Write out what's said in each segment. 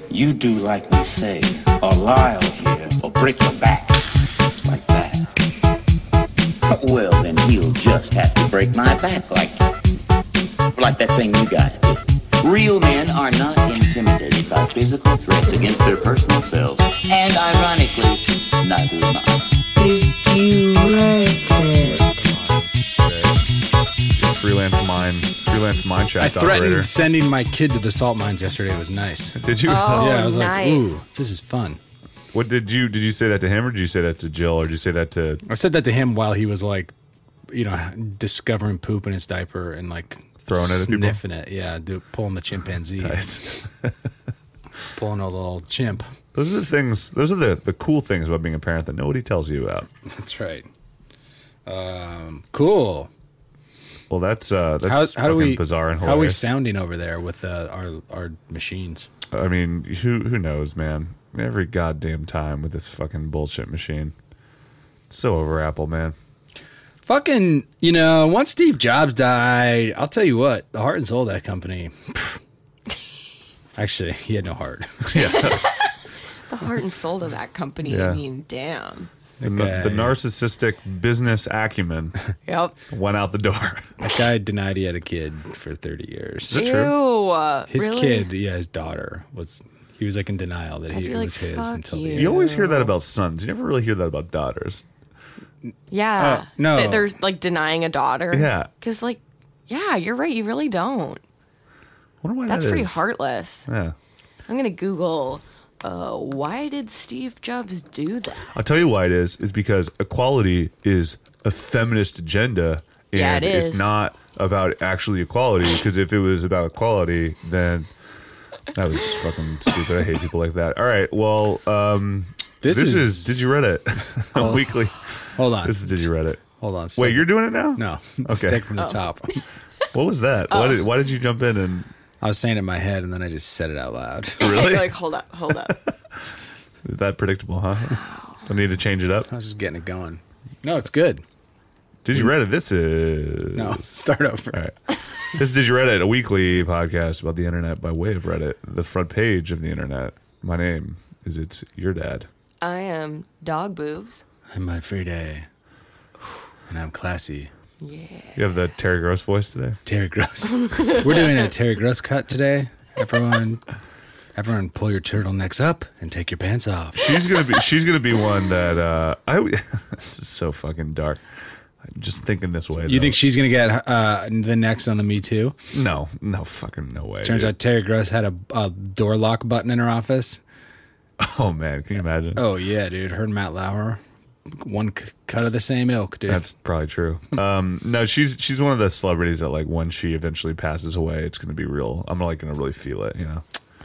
You do like we say, or lie or hear, or break your back. Like that. Well, then he'll just have to break my back like that thing you guys did. Real men are not intimidated by physical threats against their personal selves. And ironically, neither am I. Did you write it? Freelance mine chat I threatened operator. sending my kid to the salt mines yesterday. It was nice. Did you? Oh, Yeah, I was nice. like, ooh, this is fun. What did you say that to him, or did you say that to Jill, or did you say that to? I said that to him while he was like, discovering poop in his diaper and like Throwing it at people? sniffing it. Yeah, pulling the chimpanzee, Tight. pulling a little chimp. Those are the things. Those are the cool things about being a parent that nobody tells you about. That's right. Cool. Well, that's How fucking do we bizarre and how are we hilarious. sounding over there with our machines? I mean, who knows, man? Every goddamn time with this fucking bullshit machine. It's so over Apple, man. Fucking, once Steve Jobs died, I'll tell you what, the heart and soul of that company. Actually, he had no heart. The heart and soul of that company. Yeah. I mean, damn. The Okay. narcissistic business acumen Yep. went out the door. That guy denied he had a kid for 30 years. Is that true? Ew. His really? kid, his daughter, he was like in denial that I'd it be like, was his fuck until you. the You always hear that about sons. You never really hear that about daughters. Yeah. no. They're like denying a daughter. Yeah. Because, like, yeah, you're right. You really don't. Wonder why That's that pretty is. heartless. Yeah. I'm going to Google, why did Steve Jobs do that? I'll tell you why it is because equality is a feminist agenda, and Yeah, it is. it's not about actually equality. Because if it was about equality, then that was fucking stupid. I hate people like that. All right, well, this is Did You Reddit? A weekly. Hold on. This is Did You Reddit? Hold on. Wait, you're doing it now? No. Okay. Take from the top. What was that? Why did you jump in and? I was saying it in my head and then I just said it out loud. Really? Like, hold up. Is that predictable, huh? I need to change it up. I was just getting it going. No, it's good. Did You Reddit? This is No, start over. All right. This is Did You Reddit, a weekly podcast about the internet by way of Reddit, the front page of the internet. My name is It's Your Dad. I am Dog Boobs. I'm my free day. And I'm classy. Yeah. You have the Terry Gross voice today? Terry Gross. We're doing a Terry Gross cut today. Everyone pull your turtlenecks up and take your pants off. She's gonna be one that this is so fucking dark. I'm just thinking this way. You though. think she's going to get the next on the Me Too? No fucking no way. Turns dude. out Terry Gross had a door lock button in her office. Oh man, can you imagine? Oh, yeah, dude. Her and Matt Lauer. One cut of the same ilk, dude. That's probably true. No, she's one of the celebrities that like when she eventually passes away, it's gonna be real. I'm like gonna really feel it, you know.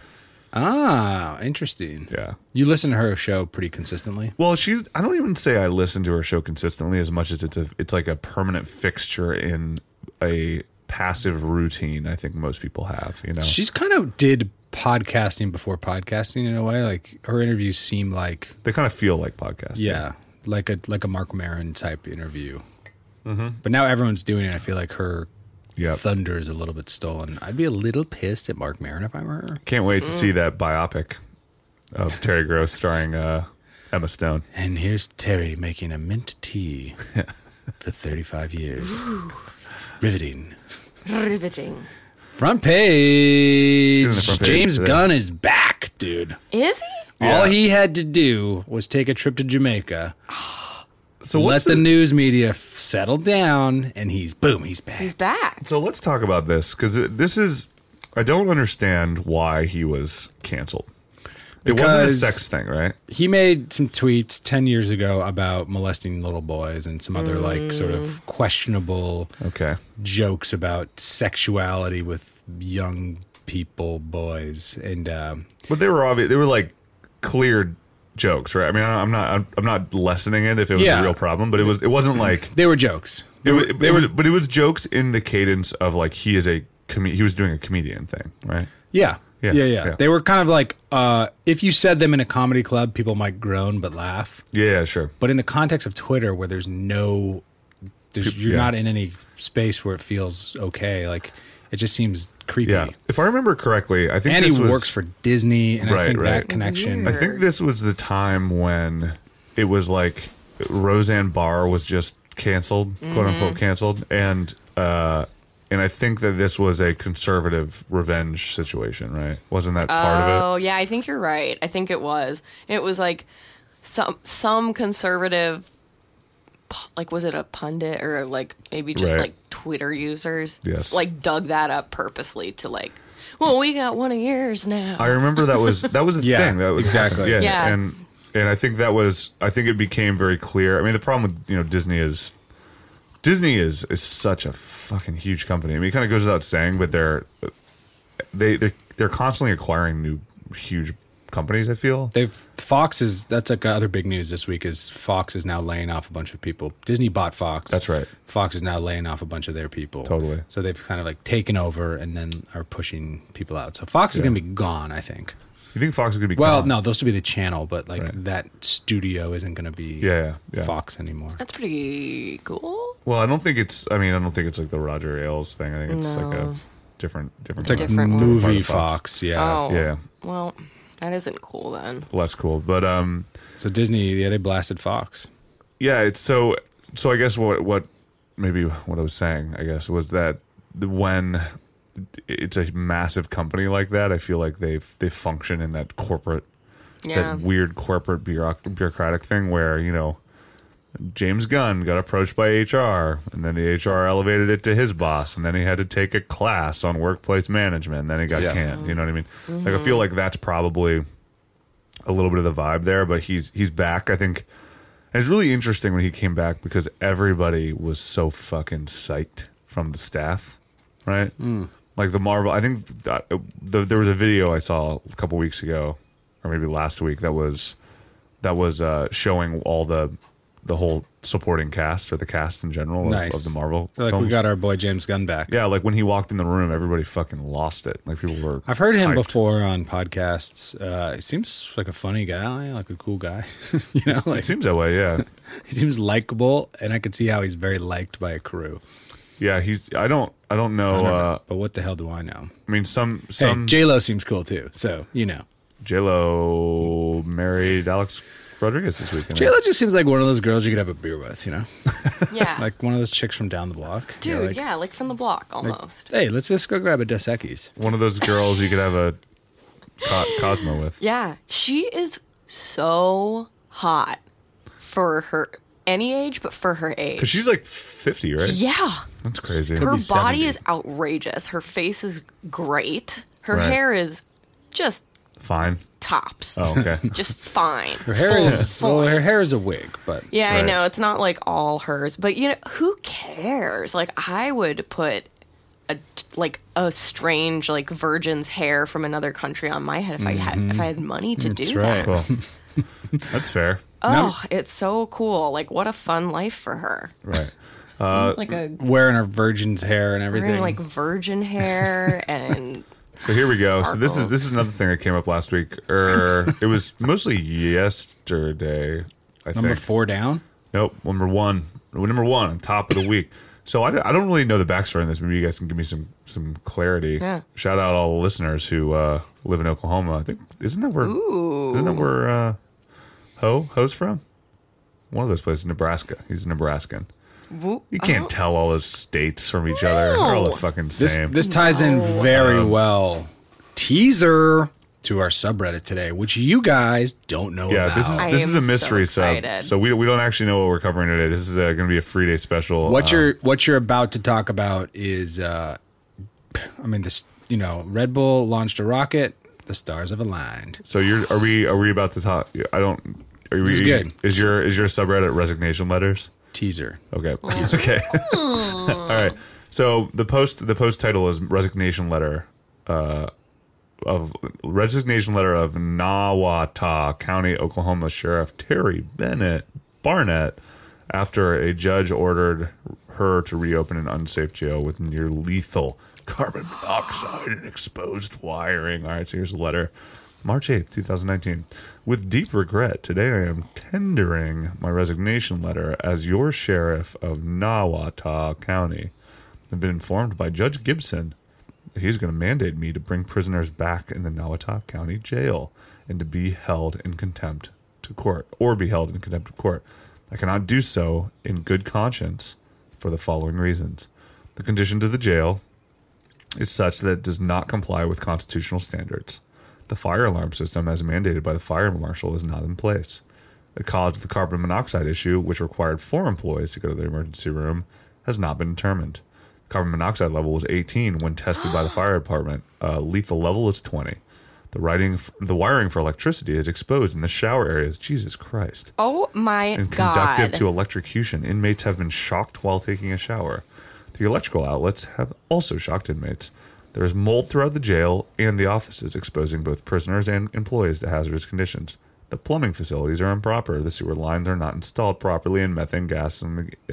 Ah, interesting. Yeah. You listen to her show pretty consistently? Well, I don't even say I listen to her show consistently as much as it's like a permanent fixture in a passive routine. I think most people have, you know. She's kind of did podcasting before podcasting in a way. Like her interviews seem like They kind of feel like podcasts. yeah, like a Mark Maron type interview. Mm-hmm. But now everyone's doing it. I feel like her Yep. thunder is a little bit stolen. I'd be a little pissed at Mark Maron if I were her. Can't wait to see that biopic of Terry Gross starring Emma Stone. And here's Terry making a mint tea for 35 years. Riveting. Riveting. Front page. Let's get on the front page James today. Gunn is back, dude. Is he? All Yeah. he had to do was take a trip to Jamaica, So let the news media settle down, and he's back. He's back. So let's talk about this because this is I don't understand why he was canceled. It wasn't a Because- sex thing, right? He made some tweets 10 years ago about molesting little boys and some other like sort of questionable Okay. jokes about sexuality with young people, boys, and But they were obvious. They were like clear jokes, right? I mean, I'm not lessening it if it was Yeah. a real problem, but it wasn't like they were jokes. but it was jokes in the cadence of like he is he was doing a comedian thing, right? Yeah. Yeah, Yeah. yeah. They were kind of like, if you said them in a comedy club, people might groan but laugh. Yeah, sure. But in the context of Twitter, where you're Yeah. not in any space where it feels okay. Like it just seems creepy. Yeah. If I remember correctly, I think And this he was, works for Disney, and I think Right. that connection. I think this was the time when it was like Roseanne Barr was just canceled, quote unquote canceled, and I think that this was a conservative revenge situation, right? Wasn't that part of it? Oh, yeah, I think you're right. I think it was. It was like some conservative, like, was it a pundit or like maybe just Right. like Twitter users? Yes. Like dug that up purposely to like, well, we got one of yours now. I remember that was a Yeah, thing. That was, exactly. Yeah, Yeah. and I think I think it became very clear. I mean, the problem with Disney is such a fucking huge company. I mean, it kind of goes without saying, but they're constantly acquiring new huge companies. I feel That's like other big news this week is Fox is now laying off a bunch of people. Disney bought Fox. That's right. Fox is now laying off a bunch of their people. Totally. So they've kind of like taken over and then are pushing people out. So Fox is going to be gone, I think. You think Fox is going to be Well, gone? no, they'll still be the channel, but like Right. that studio isn't going to be Yeah. Fox anymore. That's pretty cool. Well, I don't think it's like the Roger Ailes thing. I think it's like a different. It's like one. Different one. movie Part of Fox, yeah. Oh, Yeah. Well, that isn't cool then. Less cool, but So Disney, yeah, they blasted Fox. yeah, it's so I guess what I was saying, I guess, was that when it's a massive company like that, I feel like they function in that corporate, Yeah. that weird corporate bureaucratic thing where James Gunn got approached by HR, and then the HR elevated it to his boss, and then he had to take a class on workplace management, and then he got canned. You know what I mean? Like, I feel like that's probably a little bit of the vibe there, but he's back, I think. And it's really interesting when he came back because everybody was so fucking psyched from the staff, right? Like the Marvel, I think that, there was a video I saw a couple weeks ago, or maybe last week, that was showing all the whole supporting cast, or the cast in general Nice. of the Marvel So, like films. we got our boy James Gunn back. Yeah, like when he walked in the room, everybody fucking lost it. Like people were. I've heard him hyped. before on podcasts. He seems like a funny guy, like a cool guy. It like, seems that way, yeah. he seems likable, and I could see how he's very liked by a crew. Yeah, I don't know. I don't know, but what the hell do I know? I mean, some Hey, J Lo seems cool too, so J-Lo married Alex Rodriguez this weekend. J Lo just seems like one of those girls you could have a beer with, Yeah. like one of those chicks from down the block. Dude, You're like, like from the block almost. Hey, let's just go grab a Dos Equis. One of those girls you could have a Cosmo with. Yeah. She is so hot for her any age, but for her age. Because she's like 50, right? Yeah. That's crazy. Her be body 70. is outrageous. Her face is great. Her Right. hair is just Fine. tops. Oh, okay. Just fine. Her hair her hair is a wig, but Yeah, Right. I know. It's not like all hers, but who cares? Like, I would put a strange like virgin's hair from another country on my head if I had money to do right. that. Cool. That's fair. Oh, it's so cool. Like, what a fun life for her. Right. Seems like a wearing her virgin's hair and everything. wearing like virgin hair and So here we go. So this Sparkles. is another thing that came up last week. It was mostly yesterday, I Number think. 4 down. Nope. Number one on top of the week. So I don't really know the backstory on this. Maybe you guys can give me some clarity. Yeah. Shout out all the listeners who live in Oklahoma. I think isn't that where Ho's from? One of those places, Nebraska. He's a Nebraskan. You can't tell all those states from each other. They're all the fucking same. This ties in very well. Teaser to our subreddit today, which you guys don't know Yeah, about. this is I a am mystery so sub. excited. So we don't actually know what we're covering today. This is going to be a free day special. What you're about to talk about is, Red Bull launched a rocket. The stars have aligned. So are we about to talk? I don't. This is good. Is your subreddit resignation letters? Teaser. Okay. Okay. All right. So the post title is resignation letter of Nawata County, Oklahoma Sheriff Terry Barnett after a judge ordered her to reopen an unsafe jail with near lethal carbon monoxide and exposed wiring. All right, so here's the letter. March 8th, 2019. With deep regret, today I am tendering my resignation letter as your sheriff of Nawata County. I've been informed by Judge Gibson he's going to mandate me to bring prisoners back in the Nawatak County Jail and to be held in contempt to court, or be held in contempt of court. I cannot do so in good conscience for the following reasons. The condition of the jail is such that it does not comply with constitutional standards. The fire alarm system, as mandated by the fire marshal, is not in place. The cause of the carbon monoxide issue, which required 4 employees to go to the emergency room, has not been determined. Carbon monoxide level was 18 when tested by the fire department. Lethal level is 20. The wiring for electricity is exposed in the shower areas. Jesus Christ. Oh my And God. conductive to electrocution. Inmates have been shocked while taking a shower. The electrical outlets have also shocked inmates. There is mold throughout the jail and the offices, exposing both prisoners and employees to hazardous conditions. The plumbing facilities are improper. The sewer lines are not installed properly, and methane gas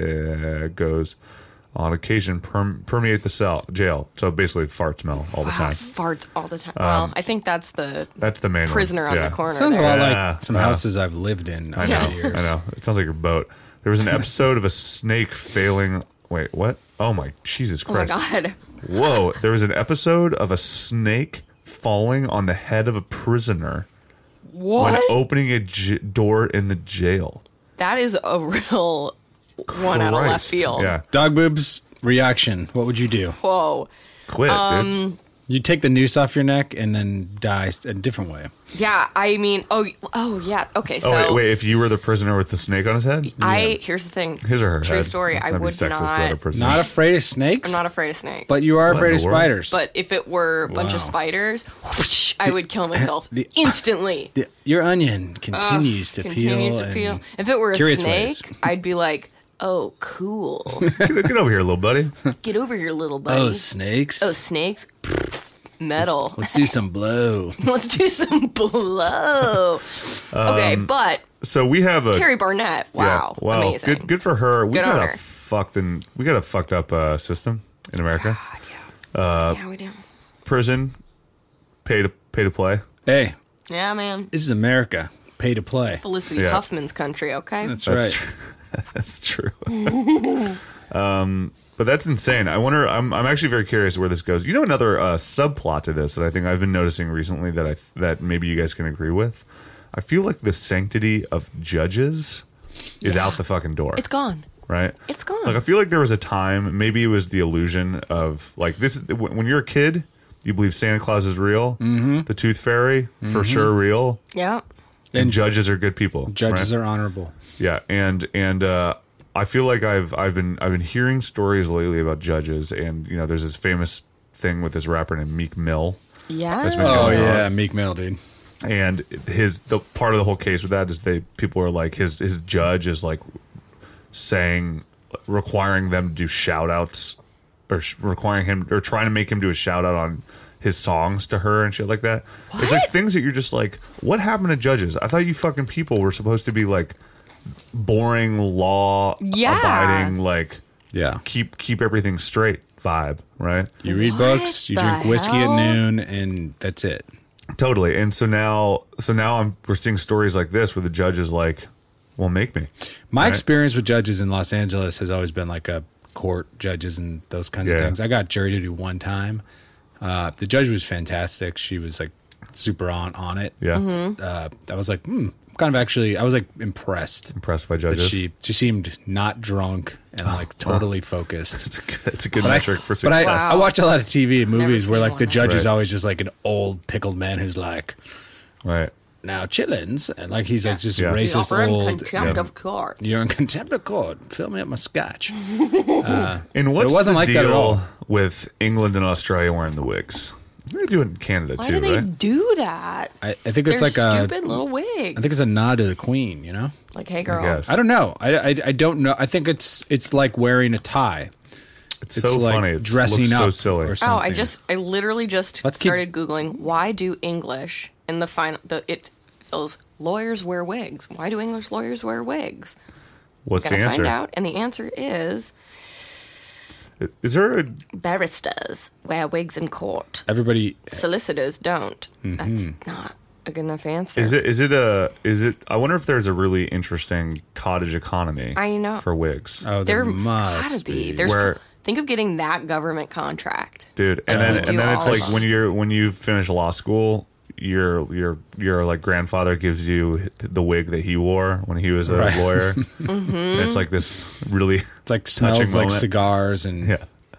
goes on occasion permeate the jail. So basically, fart smell all the time. Farts all the time. Well, I think that's the main prisoner one. on Yeah. the corner. Sounds a there. lot Yeah. like some houses I've lived in over the years. I know. It sounds like your boat. There was an episode of a snake failing. Wait, what? Oh my Jesus Oh my Christ! God. Whoa! There was an episode of a snake falling on the head of a prisoner What? when opening a door in the jail. That is a real one out of left Christ. field. Yeah, Dog boobs reaction. What would you do? Whoa. quit, dude. You take the noose off your neck and then die a different way. Yeah, I mean, oh yeah. Okay, so Oh wait! If you were the prisoner with the snake on his head, here's the thing. his or her True head. story. Let's I not be would sexist to other not. prisoners. Not afraid of snakes? I'm not afraid of snakes. But you are What in afraid of the world? spiders. But if it were a bunch of Wow. spiders, whoosh, I would kill myself instantly. Your onion continues to Continues peel. to and peel. If it were a curious snake, ways. I'd be like, "Oh, cool. Get over here, little buddy. Get over here, little buddy." Oh, snakes. Oh, snakes. Metal. Let's do some blow. Let's do some blow. Okay, but So we have a Terry Barnett. Wow, Yeah, well, amazing. Good for her. We Good on got her. a fucked up system in America. Yeah, we do. Prison, pay to play. Hey, Yeah, man. this is America. Pay to play. Felicity Yeah. Huffman's country. Okay. That's That's right. true. That's true. But that's insane. I wonder. I'm actually very curious where this goes. You know, another subplot to this that I think I've been noticing recently that maybe you guys can agree with. I feel like the sanctity of judges is out the fucking door. It's gone. Right? It's gone. Like I feel like there was a time, maybe it was the illusion of like this. When you're a kid, you believe Santa Claus is real, the Tooth Fairy for sure real, Yeah. and judges are good people. Judges right? are honorable. Yeah, and I feel like I've been hearing stories lately about judges, and you know, there's this famous thing with this rapper named Meek Mill, Yeah. That's been Oh, going on. yeah. Meek Mill, dude. and the part of the whole case with that is people are like his judge is like requiring them to do shout outs or requiring him or trying to make him do a shout out on his songs to her and shit like that. It's like things that you're just like, what happened to judges? I thought you fucking people were supposed to be like boring, law abiding, like Yeah. keep everything straight vibe, right? You read What books, you the drink whiskey hell? at noon, and that's it. Totally. And so now we're seeing stories like this where the judge is like, well, make me. My Right. experience with judges in Los Angeles has always been like a court judges and those kinds of Yeah. things. I got jury duty one time. The judge was fantastic. She was like super on it. Yeah. Mm-hmm. I was like, kind of actually, I was like impressed. Impressed by But judges. she seemed not drunk and like totally focused. That's a good But metric for But success. I watch a lot of TV and movies where seen like the one. judge is Right. always just like an old pickled man who's like, Right. now chitlins, and like he's like just Yeah. You racist offer in old. contempt yeah. of court. You're in contempt of court. Fill me up my scotch. And what's It wasn't the like that at deal all. with England and Australia wearing the wigs? They do it in Canada Why too, do they right? do that? I think They're it's like a. stupid little wigs. I think it's a nod to the Queen. You know. like, hey, girl. guess. I don't know. I don't know. I think it's like wearing a tie. It's It's so like funny. It dressing looks up so silly. or Oh, something. I literally just Let's keep- started Googling why do English in the final, it feels lawyers wear wigs. Why do English lawyers wear wigs? What's the Gotta answer? find out. And the answer is Is there a barristers wear wigs in court. Everybody. Solicitors don't. That's not a good enough answer. is it I wonder if there's a really interesting cottage economy I know. for wigs. Oh, There there must must gotta be. be. There's Where Think of getting that government contract. Dude, and then it's like all when you finish law school, your like grandfather gives you the wig that he wore when he was a lawyer. And it's like this really It's like smells like cigars and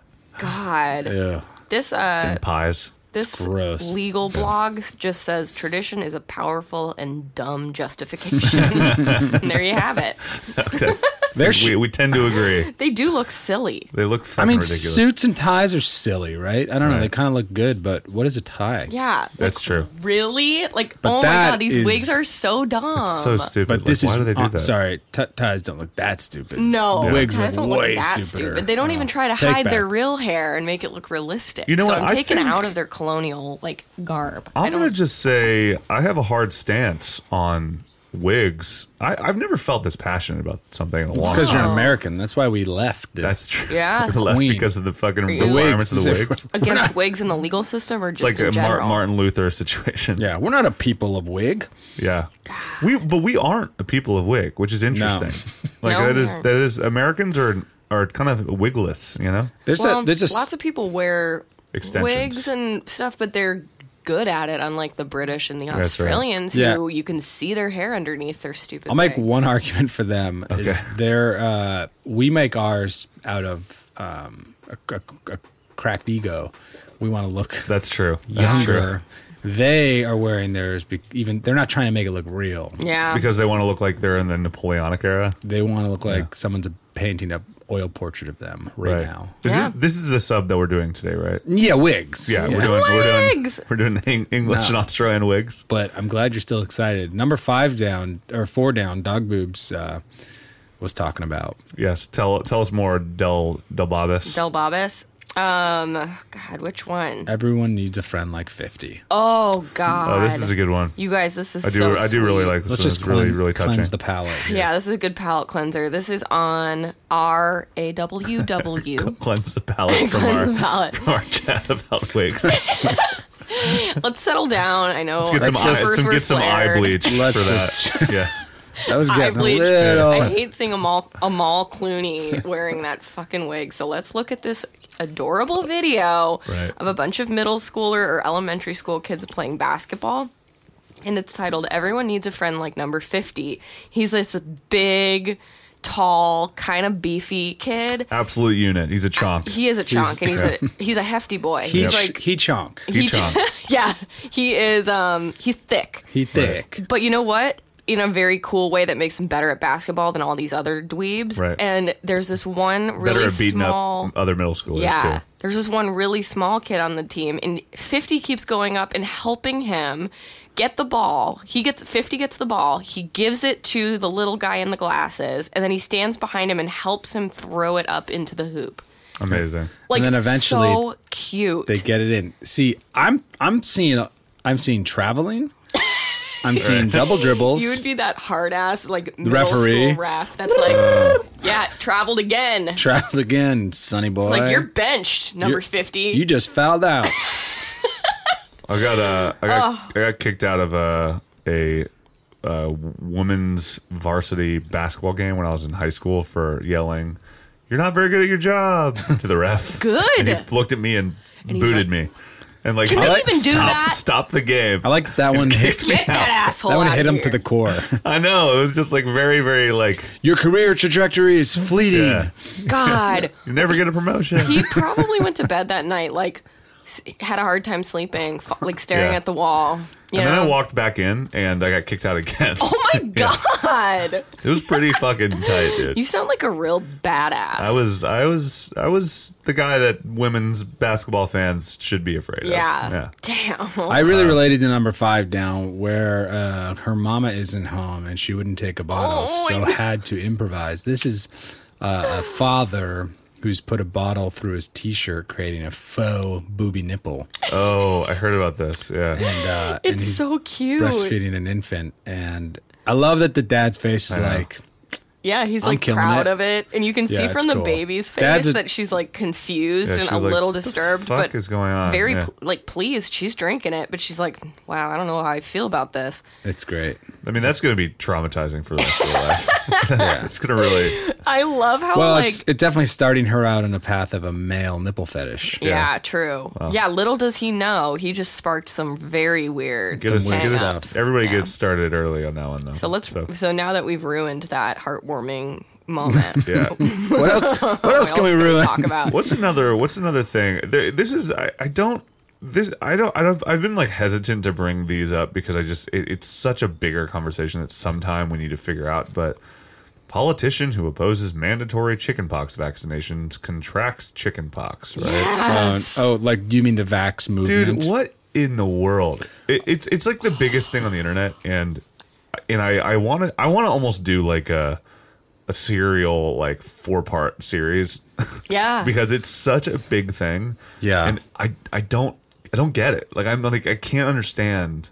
God. Yeah. This and pies. This Gross. legal blog just says tradition is a powerful and dumb justification. And there you have it. Okay. We tend to agree. They do look silly. They look fucking ridiculous. Suits and ties are silly, right? I don't know. They kind of look good, but what is a tie? Yeah. That's true. Really? Like, But oh my that God, these is- wigs are so dumb. It's so stupid. But this why is do they do that? sorry, ties don't look that stupid. No, wigs ties look don't way look that stupider. stupid. They don't even try to Take hide their back. real hair and make it look realistic. You know so what? I'm I taken think- out of their colonial like garb. I'm going to just say I have a hard stance on wigs. I've never felt this passionate about something in a long Because time. you're American. That's why we left. That's true. Yeah. We left Queen. because of the fucking you- requirements of the Wigs. wigs. Against wigs in the legal system, or It's just like in a general? Martin Luther situation. Yeah, we're not a people of wig. Yeah. But we aren't a people of wig, which is interesting. Like No, that is Americans are kind of wigless, you know? There's Lots of people wear Extensions. wigs and stuff, but they're good at it, unlike the British and the That's right. Australians, Yeah. who you can see their hair underneath their stupid I'll make wigs. one argument for them. Is Okay. they're we make ours out of a cracked ego. We want to look That's true. That's true. younger. They are wearing theirs. Even they're not trying to make it look real. Yeah. Because they want to look like they're in the Napoleonic era. They want to look like someone's painting a oil portrait of them right now. This is the sub that we're doing today, right? Yeah, wigs. Yeah, Wigs! we're doing English and Australian wigs. But I'm glad you're still excited. Number 4 down, Dog Boobs was talking about. Yes, tell us more, Del Babas. Del Babas. God, which one? Everyone needs a friend like 50. Oh God. Oh, this is a good one. You guys, this is I do so I do really sweet. like this. Let's one. just It's really really touching. cleanse the palate. here. Yeah, this is a good palate cleanser. This is on RAWW. Cleanse the palate from Cleanse the palate. from our chat about wigs. Let's settle down. I know. Get some eye bleach Let's for just- that. Yeah. That was Eye getting a bleach. little. I hate seeing Amal Clooney wearing that fucking wig. So let's look at this adorable video Right. of a bunch of middle schooler or elementary school kids playing basketball. And it's titled "Everyone Needs a Friend Like Number 50." He's this big, tall, kind of beefy kid. Absolute unit. He's a chonk. He is a chonk, and he's a hefty boy. He's like he chonk. He chonk. yeah, he is. He's thick. He thick. But you know what? In a very cool way that makes him better at basketball than all these other dweebs. Right. And there's this one Better really at beating small. up other middle schoolers Yeah. too. There's this one really small kid on the team, and 50 keeps going up and helping him get the ball. 50 gets the ball. He gives it to the little guy in the glasses, and then he stands behind him and helps him throw it up into the hoop. Amazing. Like, And then eventually so cute. They get it in. See, I'm seeing traveling. I'm seeing double dribbles. You would be that hard ass like middle referee. school ref that's like, yeah, traveled again. Travels again, sonny boy. It's like you're benched, number You're- 50. You just fouled out. I got kicked out of a women's varsity basketball game when I was in high school for yelling, "You're not very good at your job," to the ref. Good. And he looked at me and he's booted like, me. And like, Can he you like, even do that? Stop the game. I like that one hit. Get that asshole That one out hit him here. to the core. I know, it was just like very, very like, Your career trajectory is fleeting. yeah, God. you never get a promotion. He probably went to bed that night, like, had a hard time sleeping, like staring Yeah. at the wall. You And then know? I walked back in and I got kicked out again. Oh my God. It was pretty fucking tight, dude. You sound like a real badass. I was the guy that women's basketball fans should be afraid Yeah. of. Yeah. Damn. I really related to number 5 down, where her mama isn't home and she wouldn't take a bottle, Oh, so I- had to improvise. This is a father who's put a bottle through his T-shirt, creating a faux booby nipple, Oh, I heard about this. Yeah. and It's he's so cute. breastfeeding an infant. And I love that the dad's face is know. like, Yeah, he's I'm like killing proud it. of it, and you can see it's from the cool. baby's face Dad's a- that she's like confused Yeah, and she's a like, little "What the disturbed, fuck but is going on?" very Yeah. like pleased. She's drinking it, but she's like, "Wow, I don't know how I feel about this." it's great. I mean, that's going to be traumatizing for the rest of your life. It's gonna really. I love how Well, like it's definitely starting her out on a path of a male nipple fetish. yeah, true. Yeah, little does he know, he just sparked some very weird hang-ups. Everybody Yeah. gets started early on that one, though. So now that we've ruined that heartwarming moment, Yeah. What else? What else can we can ruin? talk about? What's another thing? This is I've been like hesitant to bring these up because it's such a bigger conversation that sometime we need to figure out. But politician who opposes mandatory chickenpox vaccinations contracts chickenpox, right? Yes. Like you mean the vax movement? Dude, what in the world? It's like the biggest thing on the internet, and I want to almost do like a serial like 4-part series. Yeah. Because it's such a big thing. Yeah. And I don't get it. Like I can't understand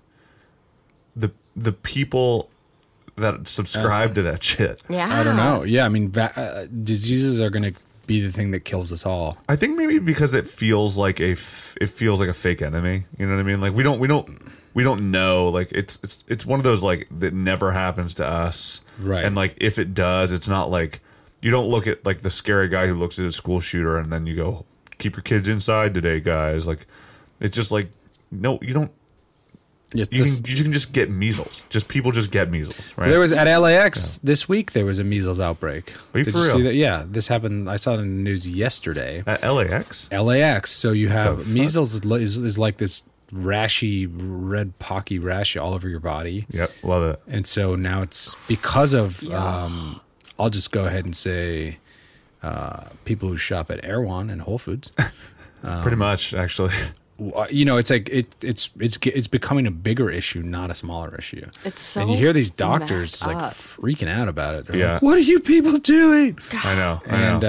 the people that subscribe to that shit. Yeah. I don't know. Yeah, I mean, diseases are going to be the thing that kills us all. I think maybe because it feels like a fake enemy. You know what I mean? Like we don't know. Like it's one of those like that never happens to us. Right. And like if it does, it's not like you don't look at like the scary guy who looks at a school shooter and then you go, keep your kids inside today, guys. Like it's just like no, you don't. You can just get measles. People just get measles, right? There was at LAX this week. There was a measles outbreak. Are you Did for you real? see that? Yeah, this happened. I saw it in the news yesterday. At LAX. LAX. So you The have fuck? measles is like this rashy, red pocky rash all over your body. Yep, love it. And so now it's because of. I'll just go ahead and say, people who shop at Erewhon and Whole Foods. Pretty much, actually. You know, it's like it's becoming a bigger issue, not a smaller issue. It's so and you hear these doctors messed like up. freaking out about it. They're Yeah. like, "What are you people doing?" I know. And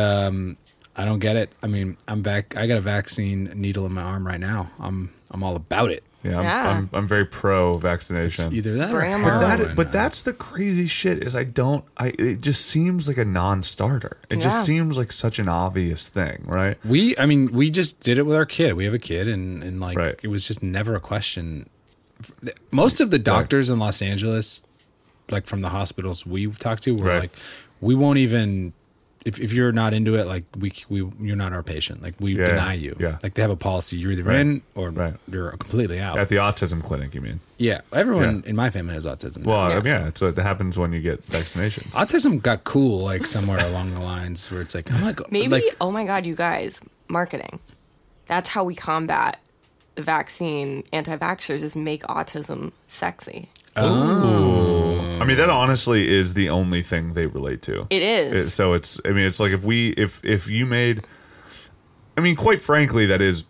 I don't get it. I mean, I'm back. I got a vaccine needle in my arm right now. I'm all about it. Yeah, I'm very pro vaccination. Either that Bring or 'em on. heroin. But that's the crazy shit is it just seems like a non-starter. It Yeah. just seems like such an obvious thing, right? we just did it with our kid. We have a kid, and like Right. it was just never a question. Most of the doctors in Los Angeles, like from the hospitals we talked to, were Right. like, we won't even. If you're not into it, like you're not our patient. Like we Yeah, deny you. yeah. Like they have a policy. You're either Right. in or Right. you're completely out. At the autism clinic, you mean? Yeah, everyone Yeah. in my family has autism. Well, now. yeah. So it happens when you get vaccinations. Autism got cool like somewhere along the lines where it's like, I'm like, Maybe, like, oh my God, you guys, marketing. That's how we combat the vaccine anti-vaxxers is make autism sexy. I mean, that honestly is the only thing they relate to. It is. So it's. I mean, it's like if you made. I mean, quite frankly, that is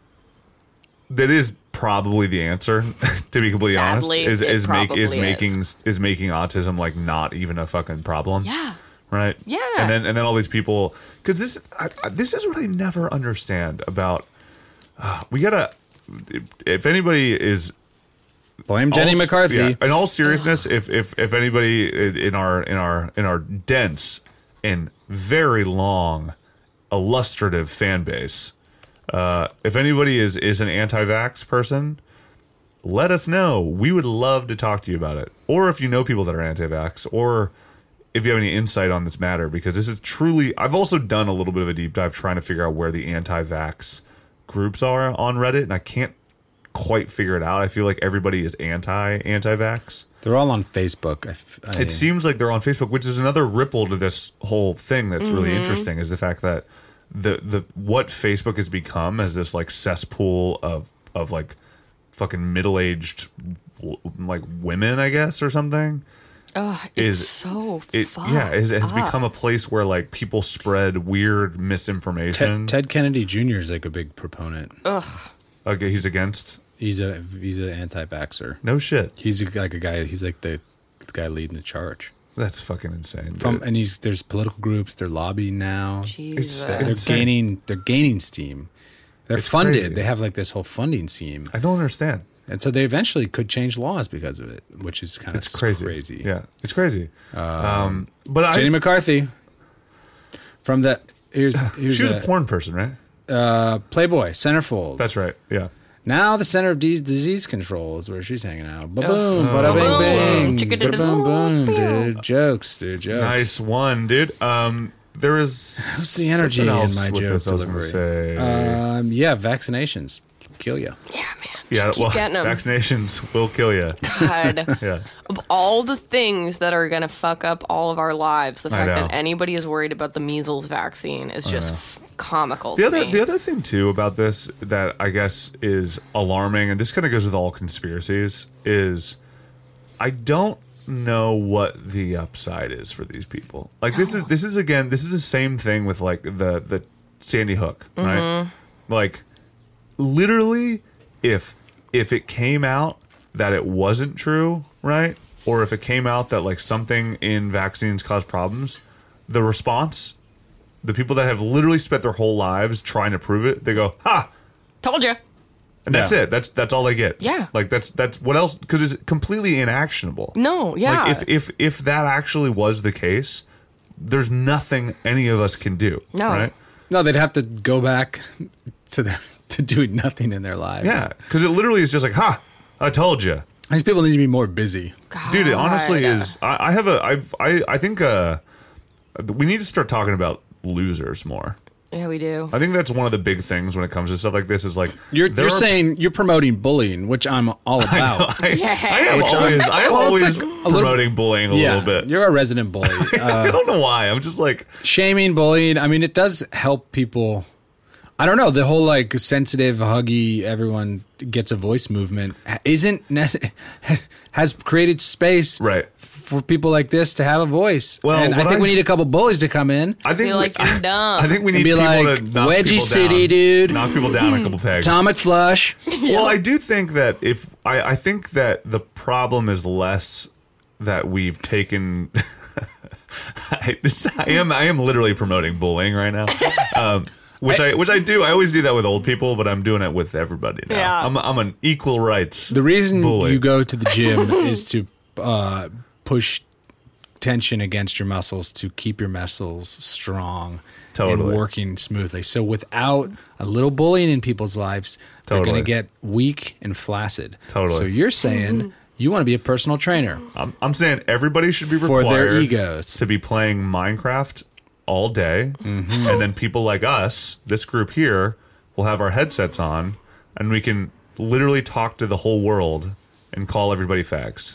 probably the answer. To be completely Sadly, honest, it is probably making autism like not even a fucking problem. Yeah. Right. Yeah. And then all these people, because this is what I never understand about. We gotta. If anybody is. blame Jenny McCarthy. Yeah, in all seriousness, if anybody in our dense and very long, illustrative fan base, if anybody is an anti-vax person, let us know. We would love to talk to you about it. Or if you know people that are anti-vax, or if you have any insight on this matter, because this is truly. I've also done a little bit of a deep dive trying to figure out where the anti-vax groups are on Reddit, and I can't quite figure it out. I feel like everybody is anti-vax. They're all on Facebook. It seems like they're on Facebook, which is another ripple to this whole thing that's really interesting, is the fact that the what Facebook has become as this like cesspool of like fucking middle-aged like women, I guess, or something. It's so fucked has up. become a place where like people spread weird misinformation. Ted Kennedy Jr. is like a big proponent. Okay, he's against. He's an anti-vaxxer. No shit. He's like a guy. He's like the guy leading the charge. That's fucking insane. dude. And there's political groups. They're lobbying now. Jesus. They're insane. gaining steam. They're It's funded. crazy. They have like this whole funding scheme, I don't understand. and so they eventually could change laws because of it, which is kind of It's crazy. crazy. Yeah, it's crazy. But Jenny McCarthy from the here's she was a a porn person, right? Playboy centerfold. That's right. Yeah. Now the center of disease control is where she's hanging out. Ba-boom, bada bing, bing. Chicka-da-da-boom. Ba-boom, boom, dude. Jokes. Nice one, dude. There is... How's the energy in my joke delivery? Say. Yeah, vaccinations kill you. Yeah, man. Yeah, Just keep getting them. Vaccinations will kill you. God. Yeah. Of all the things that are going to fuck up all of our lives, the fact know. that anybody is worried about the measles vaccine is just comical to me. The other thing, too, about this that I guess is alarming, and this kind of goes with all conspiracies, is I don't know what the upside is for these people. Like, this is the same thing with, like, the Sandy Hook, right? Like, literally, if it came out that it wasn't true, right? Or if it came out that like something in vaccines caused problems, the response, the people that have literally spent their whole lives trying to prove it, they go, "Ha! Told you." And that's it. That's all they get. Yeah. Like that's what else? Because it's completely inactionable. No, yeah. Like if that actually was the case, there's nothing any of us can do. No. Right? No, they'd have to go back to doing nothing in their lives. Yeah. Because it literally is just like, "Ha! I told you." These people need to be more busy. God. Dude, it honestly is. I think we need to start talking about losers more. Yeah, we do. I think that's one of the big things when it comes to stuff like this. Is like you're saying you're promoting bullying, which I'm all about. I am always promoting bullying a little bit. You're a resident bully. I don't know why. I'm just like shaming, bullying. I mean, it does help people. I don't know. The whole like sensitive, huggy, everyone gets a voice movement has created space for people like this to have a voice. Well, and I think we need a couple bullies to come in. I feel like you're dumb. I think we need be people like, to knock Wedgie people City, down, dude. knock people down a couple pegs. Atomic Flush. Well, I do think that I think that the problem is less that we've taken. I am literally promoting bullying right now. Which I do. I always do that with old people, but I'm doing it with everybody now. Yeah. I'm an equal rights. The reason bully. you go to the gym is to push tension against your muscles to keep your muscles strong and working smoothly. So without a little bullying in people's lives, they're going to get weak and flaccid. Totally. So you're saying you want to be a personal trainer. I'm saying everybody should be required for their egos to be playing Minecraft all day, and then people like us, this group here, will have our headsets on, and we can literally talk to the whole world and call everybody fags.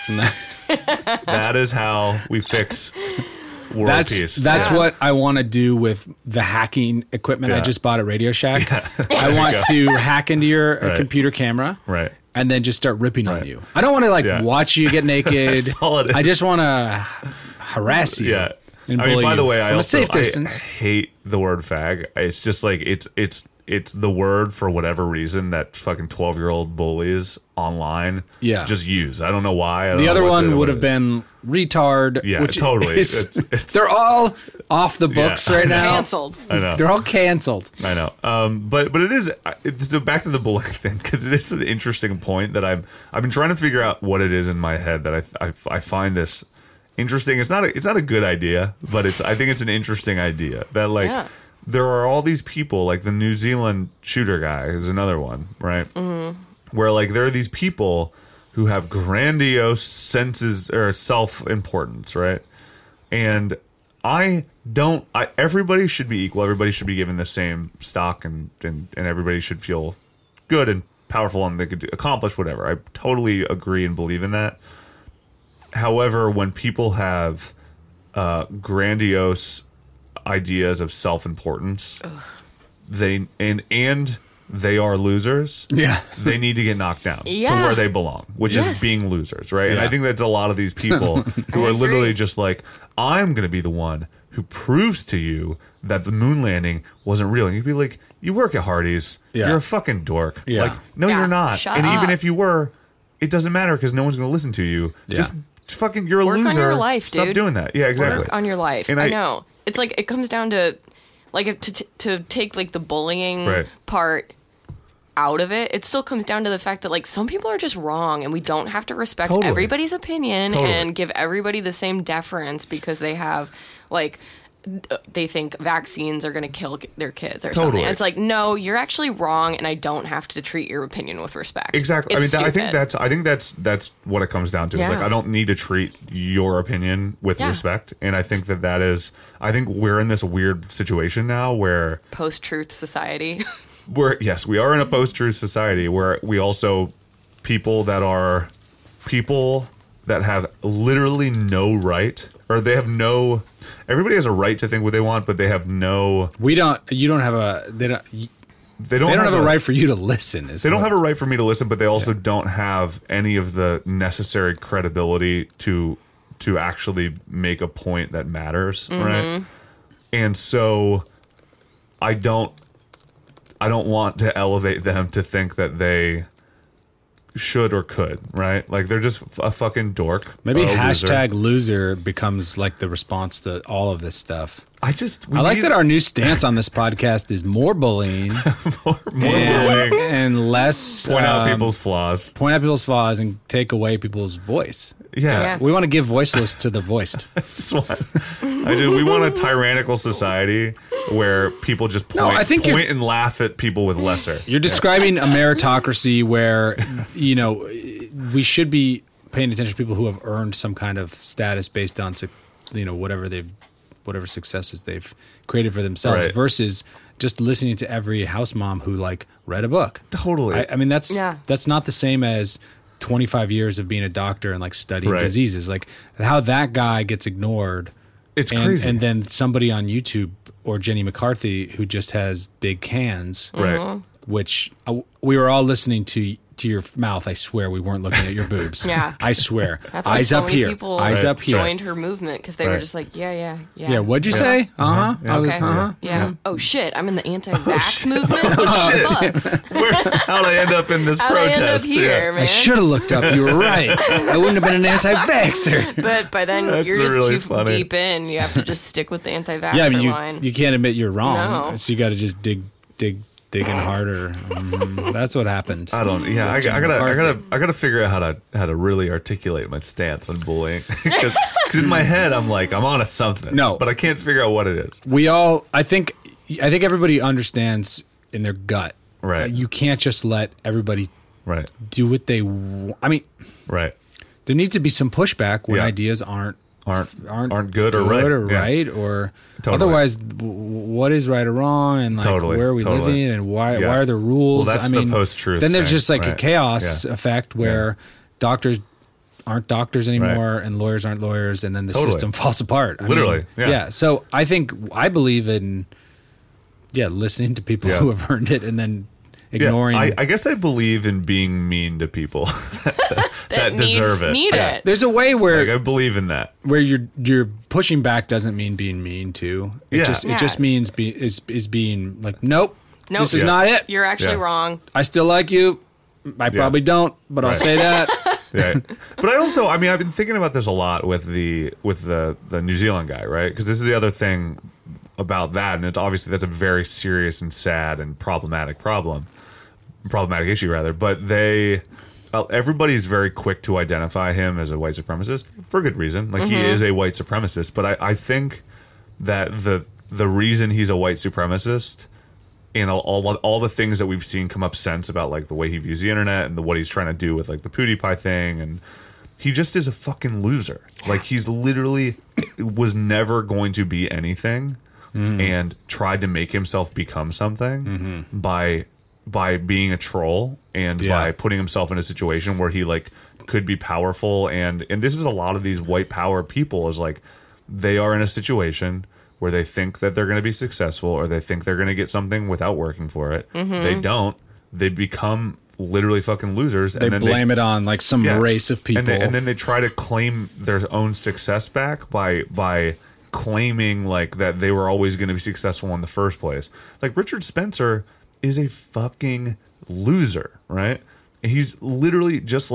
That is how we fix world peace. That's what I want to do with the hacking equipment I just bought at Radio Shack. I want to hack into your computer camera, and then just start ripping on you. I don't want to watch you get naked. I just want to harass you. Yeah. I mean, by the way, I hate the word fag. It's just like it's the word for whatever reason that fucking 12-year-old bullies online just use. I don't know why. The other one would have been retard. Yeah, which totally. They're all off the books right now. Canceled. I know. They're all canceled. I know. But it is. So back to the bullying thing, because it is an interesting point that I've been trying to figure out what it is in my head that I find this interesting. It's not a good idea, but I think it's an interesting idea that there are all these people, like the New Zealand shooter guy is another one, right? Mm-hmm. Where like there are these people who have grandiose senses or self-importance, right? And everybody should be equal. Everybody should be given the same stock, and everybody should feel good and powerful, and they could accomplish whatever. I totally agree and believe in that. However, when people have grandiose ideas of self-importance, they are losers. Yeah, they need to get knocked down to where they belong, which is being losers, right? And I think that's a lot of these people who are literally just like, I'm going to be the one who proves to you that the moon landing wasn't real. And you'd be like, you work at Hardee's, you're a fucking dork. Yeah. Like, no, you're not. Shut and up. even if you were, it doesn't matter because no one's going to listen to you. Yeah. Just fucking, you're a Work loser. on your life, Stop dude. doing that. Yeah, exactly. Work on your life. And I know. It's like, it comes down to, like, to take, like, the bullying part out of it, it still comes down to the fact that, like, some people are just wrong, and we don't have to respect everybody's opinion and give everybody the same deference because they have, like, they think vaccines are going to kill their kids or something. It's like, no, you're actually wrong, and I don't have to treat your opinion with respect. Exactly. I think that's what it comes down to. It's like, I don't need to treat your opinion with respect, and I think I think we're in this weird situation now where post-truth society. We are in a post-truth society where we also people that have literally no right, or they have no. Everybody has a right to think what they want, but they have no. You don't have a. They don't have a right for you to listen. They don't have a right for me to listen, but they also don't have any of the necessary credibility to actually make a point that matters, right? And so, I don't want to elevate them to think that they should or could, right? Like, they're just a fucking dork. Maybe hashtag loser becomes like the response to all of this stuff. I like that our new stance on this podcast is more bullying, more bullying, and less point out people's flaws, and take away people's voice. Yeah. We want to give voiceless to the voiced. That's what we want a tyrannical society where people just point and laugh at people with lesser. You're describing a meritocracy where, we should be paying attention to people who have earned some kind of status based on, whatever successes they've created for themselves, versus just listening to every house mom who read a book. Totally. I mean, that's not the same as 25 years of being a doctor and studying diseases. Like how that guy gets ignored. It's crazy. And then somebody on YouTube or Jenny McCarthy who just has big cans, which we were all listening to your mouth. I swear we weren't looking at your boobs. I swear. That's why eyes so up many here. People eyes up here. Joined her movement because they were just like, yeah. Yeah. What'd you say? I was. Yeah. Oh shit! I'm in the anti-vax movement. How'd I end up in this protest? I end up here, man? I should have looked up. You were right. I wouldn't have been an anti-vaxxer. But by then you're just really too deep in. You have to just stick with the anti-vaxxer line. You can't admit you're wrong. No. So you got to just digging harder. That's what happened. I don't. Yeah, I gotta figure out how to really articulate my stance on bullying because in my head I'm like I'm onto something. No, but I can't figure out what it is. I think everybody understands in their gut. Right. You can't just let everybody do what they. I mean. Right. There needs to be some pushback when ideas aren't good or right or otherwise what is right or wrong and where are we living and why are there rules? Well, that's the post-truth then there's just a chaos effect where doctors aren't doctors anymore and lawyers aren't lawyers and then the system falls apart. Literally. So I believe in listening to people who have earned it and then ignoring. I guess I believe in being mean to people that deserve it. Need it. There's a way where I believe in that. Where you're pushing back doesn't mean being mean to. It just means being like, nope, this is not it. You're actually wrong. I still like you. I probably don't, but I'll say that. But I've been thinking about this a lot with the New Zealand guy, right? Because this is the other thing about that, and it's obviously that's a very serious and sad and problematic issue rather. But everybody's very quick to identify him as a white supremacist for good reason. Like he is a white supremacist, but I think that the reason he's a white supremacist and all the things that we've seen come up since about the way he views the internet and what he's trying to do with the PewDiePie thing, and he just is a fucking loser. He's literally was never going to be anything. And tried to make himself become something by being a troll and by putting himself in a situation where he could be powerful and this is a lot of these white power people is they are in a situation where they think that they're going to be successful or they think they're going to get something without working for it. They don't. They become literally fucking losers. They blame it on some race of people, and then they try to claim their own success back by claiming that they were always going to be successful in the first place. Richard Spencer is a fucking loser, right? And he's literally just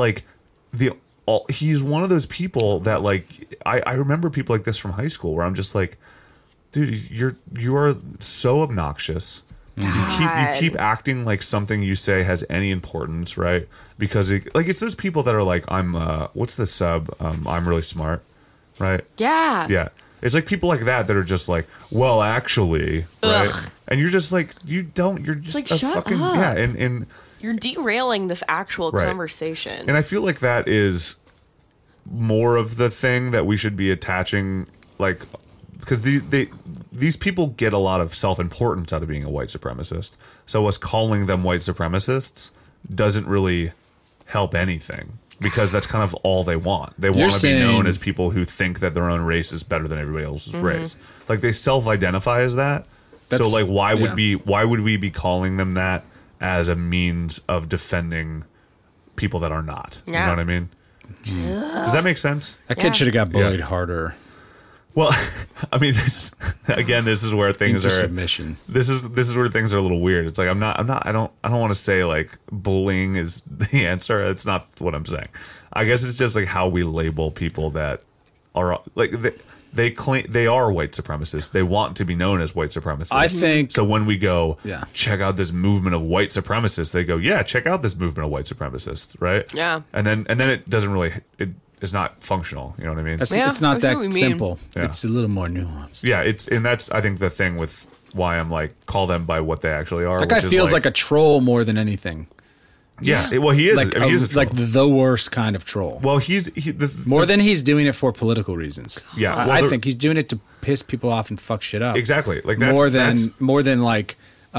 he's one of those people that I remember people like this from high school where I'm just dude, you are so obnoxious. You keep acting like something you say has any importance, right? Because it's those people that are I'm what's the sub? I'm really smart, right? Yeah. It's like people like that are just like, well, actually, right? Ugh. And you're just like, you're just like, a shut fucking up. yeah, and You're derailing this actual Right. conversation. and I feel like that is more of the thing that we should be attaching, like, because these people get a lot of self-importance out of being a white supremacist. So us calling them white supremacists doesn't really help anything, because that's kind of all they want. They want to be known as people who think that their own race is better than everybody else's race. Like, they self-identify as that. So like, why would we be calling them that as a means of defending people that are not? You know what I mean? Does that make sense? That kid should have got bullied harder. Well, I mean, this is where things are submission. This is where things are a little weird. It's like I don't want to say like bullying is the answer. It's not what I'm saying. I guess it's just like how we label people that are like they claim they are white supremacists. They want to be known as white supremacists. I think so. When we go, check out this movement of white supremacists, they go, yeah, check out this movement of white supremacists, right? Yeah. And then it doesn't really it's not functional. You know what I mean? It's not that simple. Yeah. It's a little more nuanced. Yeah, that's I think the thing with why I'm like, call them by what they actually are. That guy feels like a troll more than anything. Yeah, well, he is. Like, he is a troll. Like the worst kind of troll. Well, more than he's doing it for political reasons. Yeah, well, I think he's doing it to piss people off and fuck shit up. Exactly. Like more than like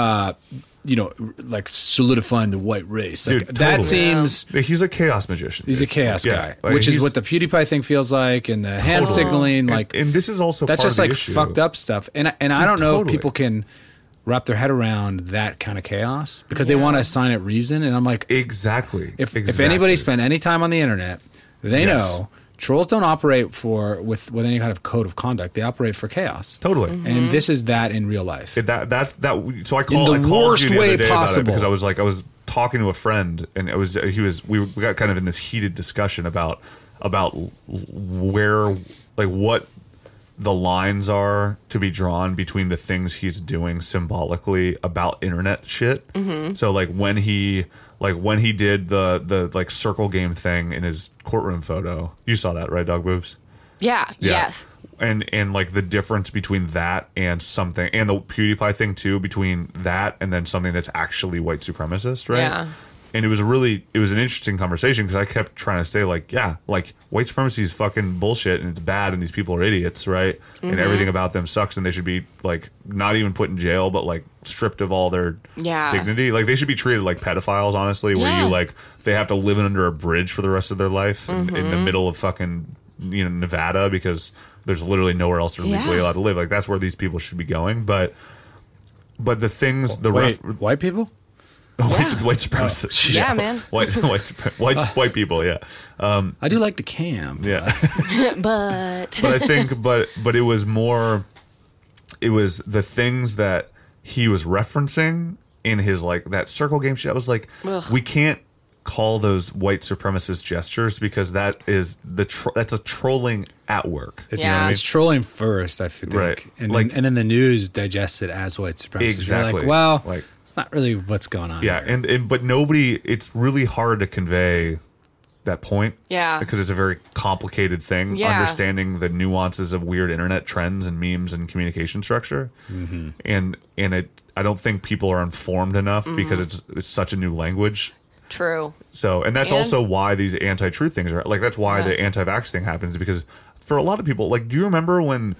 like solidifying the white race. Like, dude, that seems he's a chaos magician. He's a chaos guy, like, which is what the PewDiePie thing feels like, and the hand signaling. Like, and this is also that's part just of the like issue. fucked up stuff. And I don't know if people can wrap their head around that kind of chaos because they want to assign it reason. And I'm like, exactly. If anybody spent any time on the internet, they know trolls don't operate with any kind of code of conduct. They operate for chaos. Totally. And this is that in real life. So I called in the worst way possible because I was talking to a friend, and we got kind of in this heated discussion about where, like, what the lines are to be drawn between the things he's doing symbolically about internet shit. So like when he did the like circle game thing in his courtroom photo, you saw that, right, Dog Boobs? Yeah. Yes. And like the difference between that and something, and the PewDiePie thing too, between that and then something that's actually white supremacist, right? Yeah. And it was an interesting conversation because I kept trying to say like, yeah, like white supremacy is fucking bullshit and it's bad and these people are idiots, right? And everything about them sucks and they should be like not even put in jail, but like stripped of all their dignity. Like they should be treated like pedophiles, honestly, where you like they have to live under a bridge for the rest of their life in the middle of fucking Nevada because there's literally nowhere else they're legally allowed to live. Like that's where these people should be going. But the things white people. White supremacists. Yeah, man. White people. Yeah. I do like to camp. Yeah. but I think, but it was more. It was the things that he was referencing in his like that circle game shit. I was like, we can't call those white supremacist gestures because that is that's a trolling at work. It's trolling first, I think, right? And then the news digests it as white supremacy. Exactly. Like, well, it's not really what's going on. Yeah, here. But nobody. It's really hard to convey that point. Yeah, because it's a very complicated thing. Yeah. Understanding the nuances of weird internet trends and memes and communication structure, and I don't think people are informed enough because it's such a new language. True. So, and that's also why these anti-truth things are like. That's why the anti-vax thing happens, because for a lot of people, like, do you remember when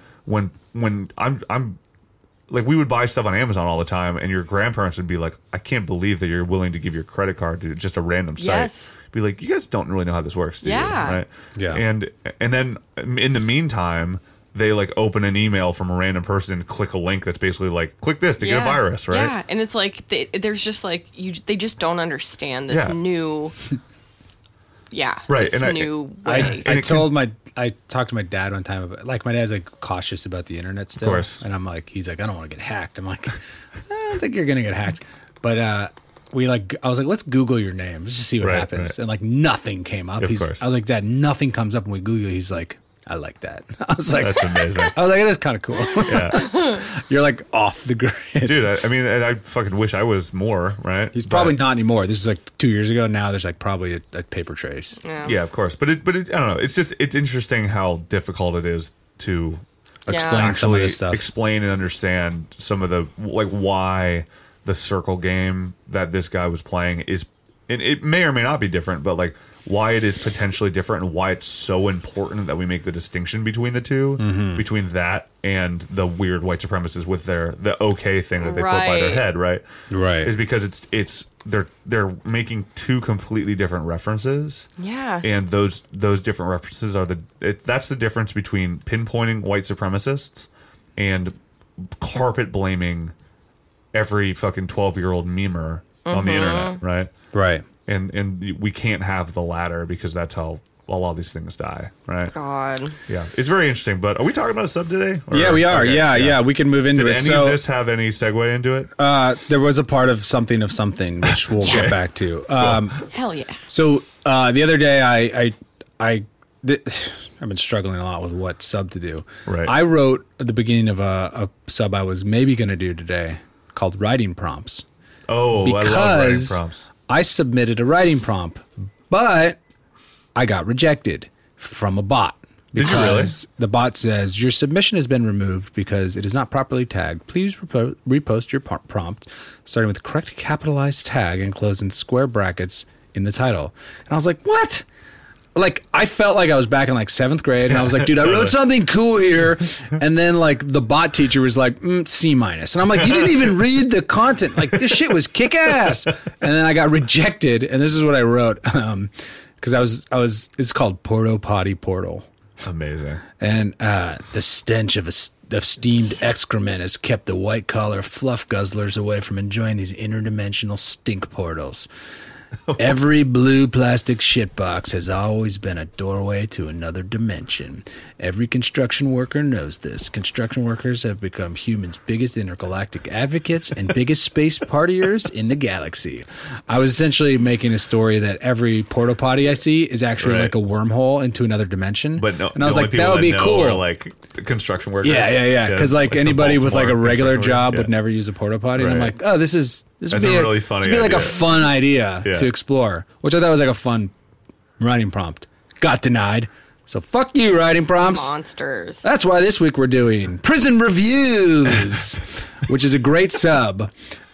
I'm like, we would buy stuff on Amazon all the time, and your grandparents would be like, "I can't believe that you're willing to give your credit card to just a random site." Yes. Be like, "You guys don't really know how this works, do you?" Right? Yeah. And then in the meantime, they like open an email from a random person and click a link that's basically like, click this to get a virus, right? Yeah, and it's like there's just like they just don't understand this new. Yeah, right. This new way. I talked to my dad one time about, like, my dad's like cautious about the internet still, of course. And I'm like, he's like, I don't want to get hacked. I'm like, I don't think you're gonna get hacked, but I was like, let's Google your name just to see what happens, and like nothing came up. Of course. I was like, Dad, nothing comes up when we Google. He's like, I like that. I was like, that's amazing. I was like, it is kind of cool. Yeah. You're like off the grid. Dude, I mean, I fucking wish I was more, right? He's probably not anymore. This is like 2 years ago. Now there's like probably a paper trace. Yeah. Yeah, of course. But it, I don't know. It's interesting how difficult it is to explain some of this stuff. Explain and understand some of the why the circle game that this guy was playing is, and it may or may not be different, but like why it is potentially different and why it's so important that we make the distinction between the two, between that and the weird white supremacists with the okay thing that they put by their head, right? Right. Is because they're making two completely different references. Yeah. And those different references are that's the difference between pinpointing white supremacists and carpet blaming every fucking 12-year-old memer on the internet, right? Right. And we can't have the latter because that's how a lot of these things die, right? God. Yeah, it's very interesting. But are we talking about a sub today? Yeah, we are. Okay, yeah. We can move into it. Did any of this have any segue into it? There was a part of something, which we'll get back to. Hell yeah. So the other day, I've been struggling a lot with what sub to do. Right. I wrote at the beginning of a sub I was maybe going to do today called Writing Prompts. Oh, because I love writing prompts. I submitted a writing prompt, but I got rejected from a bot. Did you really? The bot says, your submission has been removed because it is not properly tagged. Please repost your prompt, starting with the correct capitalized tag and closing square brackets in the title. And I was like, what? Like, I felt like I was back in like 7th grade, and I was like, dude, I wrote something cool here. And then like the bot teacher was like, C-. And I'm like, you didn't even read the content. Like, this shit was kick ass. And then I got rejected. And this is what I wrote. Because it's called Porto Potty Portal. Amazing. And the stench of steamed excrement has kept the white-collar fluff guzzlers away from enjoying these interdimensional stink portals. Every blue plastic shitbox has always been a doorway to another dimension. Every construction worker knows this. Construction workers have become humans' biggest intergalactic advocates and biggest space partiers in the galaxy. I was essentially making a story that every porta potty I see is actually like a wormhole into another dimension. But no, and I was like, that would be cool. Are like construction workers. Yeah. Because like anybody with like a regular job would never use a porta potty. And I'm like, oh, this would be really funny. This would be like a fun idea to explore, which I thought was like a fun writing prompt. Got denied. So fuck you, writing prompts. Monsters. That's why this week we're doing Prison Reviews, which is a great sub,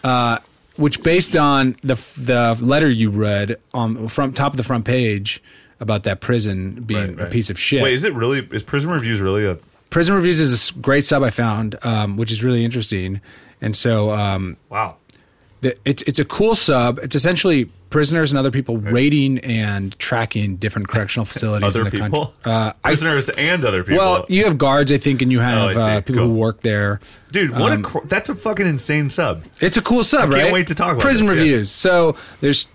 which based on the letter you read on from top of the front page about that prison being a piece of shit. Wait, is Prison Reviews really a... Prison Reviews is a great sub I found, which is really interesting. And so... wow. It's a cool sub. It's essentially prisoners and other people rating and tracking different correctional facilities in the country. Prisoners and other people. Well, you have guards, I think, and you have people who work there. Dude, that's a fucking insane sub. It's a cool sub, right? I can't wait to talk about Prison Reviews. So there's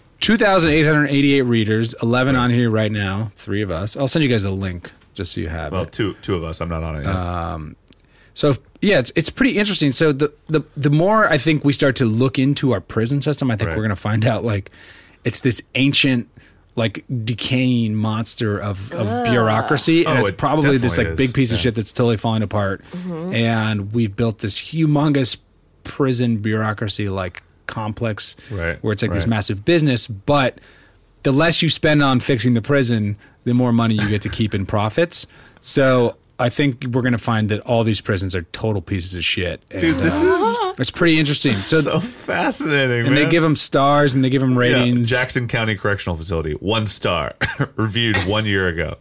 2,888 readers, 11 on here right now, 3 of us. I'll send you guys a link just so you have it. Well, two of us. I'm not on it yet. So yeah, it's pretty interesting. So the more I think we start to look into our prison system, I think we're going to find out like it's this ancient, like decaying monster of bureaucracy, and it's probably this like big piece of shit that's totally falling apart. Mm-hmm. And we've built this humongous prison bureaucracy like complex, where it's like this massive business. But the less you spend on fixing the prison, the more money you get to keep in profits. So I think we're going to find that all these prisons are total pieces of shit. Dude, this is... It's pretty interesting. So fascinating, and man. they give them stars and they give them ratings. Yeah, Jackson County Correctional Facility, 1 star. Reviewed 1 year ago.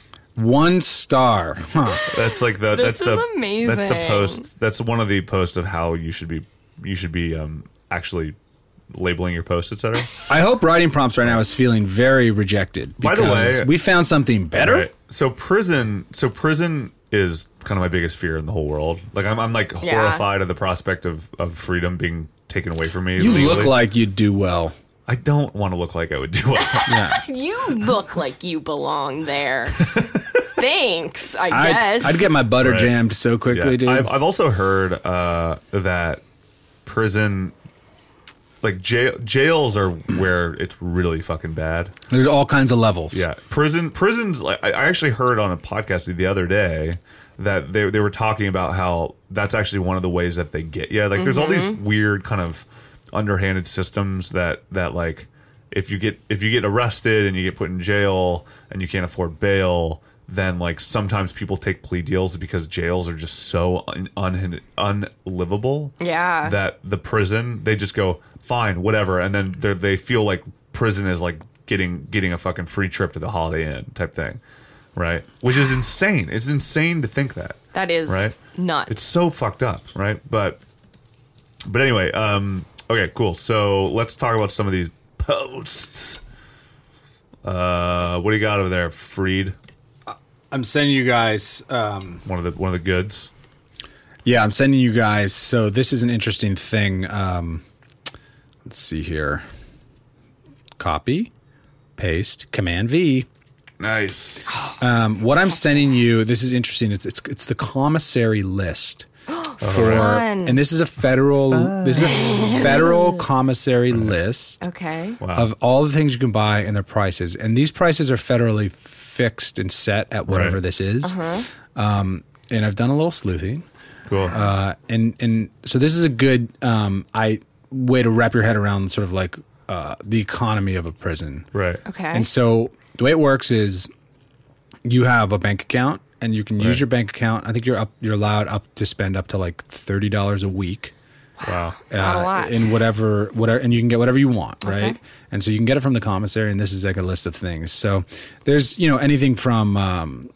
1 star. Huh. That's like the... This is amazing. That's the post. That's one of the posts of how you should be actually... labeling your posts, etc. I hope writing prompts right now is feeling very rejected. By the way, we found something better. Right. So prison is kind of my biggest fear in the whole world. Like I'm like horrified at the prospect of freedom being taken away from me. You legally. look like you'd do well. I don't want to look like I would do well. Yeah. You look like you belong there. Thanks, I guess. I'd get my butter jammed so quickly, dude. I've also heard that prison... Like jails are where it's really fucking bad. There's all kinds of levels. Yeah, prisons. Like I actually heard on a podcast the other day that they were talking about how that's actually one of the ways that they get you. Like there's all these weird kind of underhanded systems that like if you get arrested and you get put in jail and you can't afford bail, then like sometimes people take plea deals because jails are just so unlivable. Yeah. That the prison, they just go, fine, whatever, and then they feel like prison is like getting a fucking free trip to the Holiday Inn type thing, right? Which is insane. It's insane to think that. That is right. Nuts. It's so fucked up, right? But anyway, okay, cool. So let's talk about some of these posts. What do you got over there, Freed? I'm sending you guys one of the goods. Yeah, I'm sending you guys. So this is an interesting thing. Let's see here. Copy, paste, Command V. Nice. What I'm sending you. This is interesting. It's the commissary list. And this is a federal commissary list. Okay. Wow. Of all the things you can buy and their prices, and these prices are federally fixed and set at whatever this is. And I've done a little sleuthing. Cool. And so this is a good way to wrap your head around sort of like the economy of a prison. Right. Okay. And so the way it works is you have a bank account. And you can use your bank account. I think you're allowed up to spend up to like $30 a week. Wow, not a lot. In whatever, and you can get whatever you want, right? Okay. And so you can get it from the commissary, and this is like a list of things. So there's anything from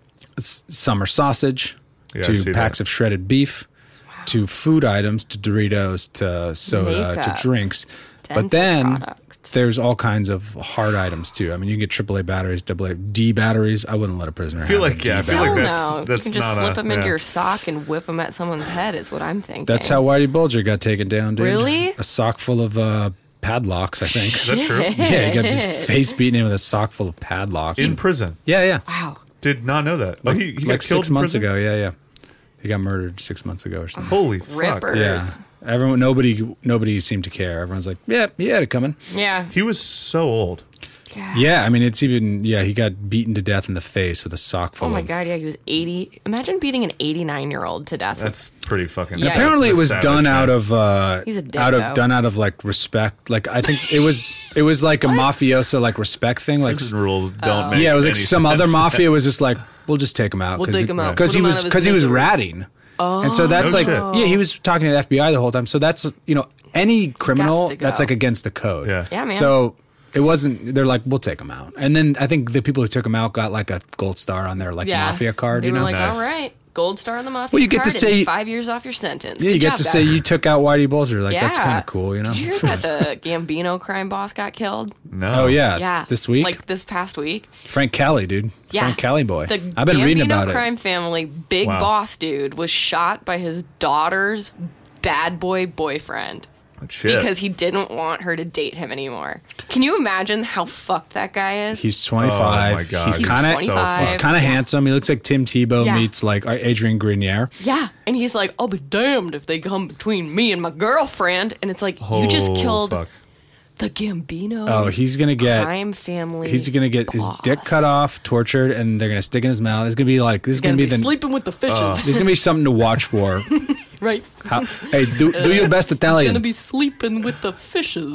summer sausage to packs of shredded beef to food items to Doritos to soda to drinks. But then there's all kinds of hard items too. I mean, you can get AAA batteries, D batteries. I wouldn't let a prisoner. I feel like that's you can just slip them into your sock and whip them at someone's head. Is what I'm thinking. That's how Whitey Bulger got taken down, dude. Really? A sock full of padlocks, I think. Is that true? Yeah, he got his face beaten in with a sock full of padlocks in prison. Yeah. Wow. Did not know that. Like, he got like killed 6 months in ago. Yeah. He got murdered 6 months ago or something. Holy fuck! Rippers. Yeah. Everyone, nobody seemed to care. Everyone's like, yeah, he had it coming. Yeah. He was so old. God. Yeah, I mean, it's even, he got beaten to death in the face with a sock full of... Oh my God, yeah, he was 80. Imagine beating an 89-year-old to death. That's pretty fucking... Yeah. Apparently it was done out of... He's a dead done out of like respect. Like, I think it was like a mafioso like respect thing. Like prison rules don't make it was like any some sense. other mafia was just like, we'll just take him out. We'll take him out. Because he was ratting. Oh. And so that's No like, shit. he was talking to the FBI the whole time. So that's, any criminal, Gots to go. that's like against the code. Yeah. Yeah, man. So it wasn't, they're like, we'll take him out. And then I think the people who took him out got like a gold star on their like mafia card, They were like, Nice. all right, gold star on the mafia Well, you get to card say- and 5 years off your sentence. Yeah, you Good get job, to guys. say you took out Whitey Bulger. Like, that's Yeah. kind of cool, Did you hear that the Gambino crime boss got killed? No. Oh, yeah. Yeah. This week? Like this past week. Frank Cali, dude. Yeah. Frank Cali boy. The I've been reading about Gambino it. crime family, big Wow. boss dude, was shot by his daughter's bad boy boyfriend. Shit. Because he didn't want her to date him anymore. Can you imagine how fucked that guy is? He's 25. Oh, my God. He's He's kind of 25. he's kind of handsome. He looks like Tim Tebow Yeah. meets like Adrian Grenier. Yeah. And he's like, I'll be damned if they come between me and my girlfriend. And it's like, you just Oh, killed fuck. the Gambino Oh, he's gonna get crime family. he's gonna get his boss. dick cut off, tortured, and they're gonna stick in his mouth. It's gonna be like this is Gonna gonna be be the sleeping with the fishes. there's gonna be something to watch for. right. Hey, do your best Gonna Italian. be sleeping with the fishes.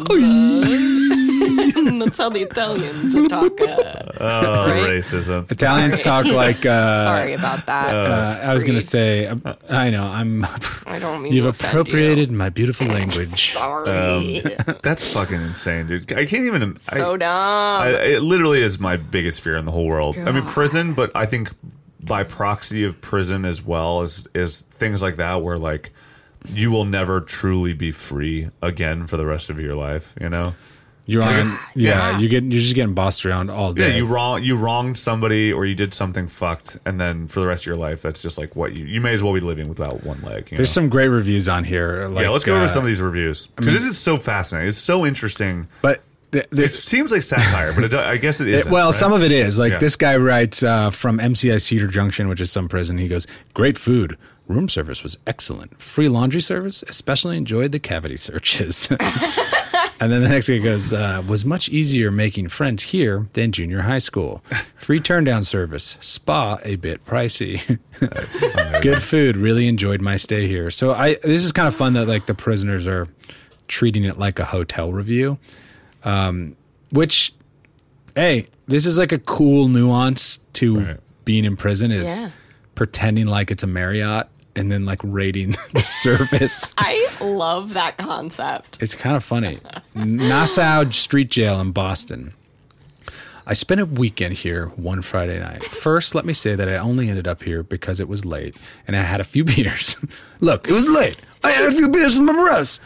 That's how the Italians talk. Right? Racism. Italians talk like. Sorry about that. I was gonna say, I know I don't mean You've to offend appropriated you. my beautiful language. Sorry. That's fucking insane, dude. I can't even... So dumb. it literally is my biggest fear in the whole world. I mean, prison, but I think by proxy of prison as well is things like that where like you will never truly be free again for the rest of your life, you know? You're on, you're just getting bossed around all day. Yeah, you wronged somebody or you did something fucked, and then for the rest of your life, that's just like what you may as well be living without one leg. There's some great reviews on here. Like, yeah, let's go over some of these reviews because this is so fascinating. It's so interesting. But It seems like satire, but I guess it isn't. well, right? some of it is. Like Yeah. this guy writes from MCI Cedar Junction, which is some prison. He goes, "Great food. Room service was excellent. Free laundry service. Especially enjoyed the cavity searches." And then the next guy goes, "Was much easier making friends here than junior high school. Free turn down service. Spa a bit pricey. Good food. Really enjoyed my stay here." So this is kind of fun that like the prisoners are treating it like a hotel review. Which, hey, this is like a cool nuance to being in prison is pretending like it's a Marriott and then like rating the service. I love that concept. It's kind of funny. Nassau Street Jail in Boston. I spent a weekend here one Friday night. First, let me say that I only ended up here because it was late and I had a few beers. Look, it was late. I had a few beers with my bros.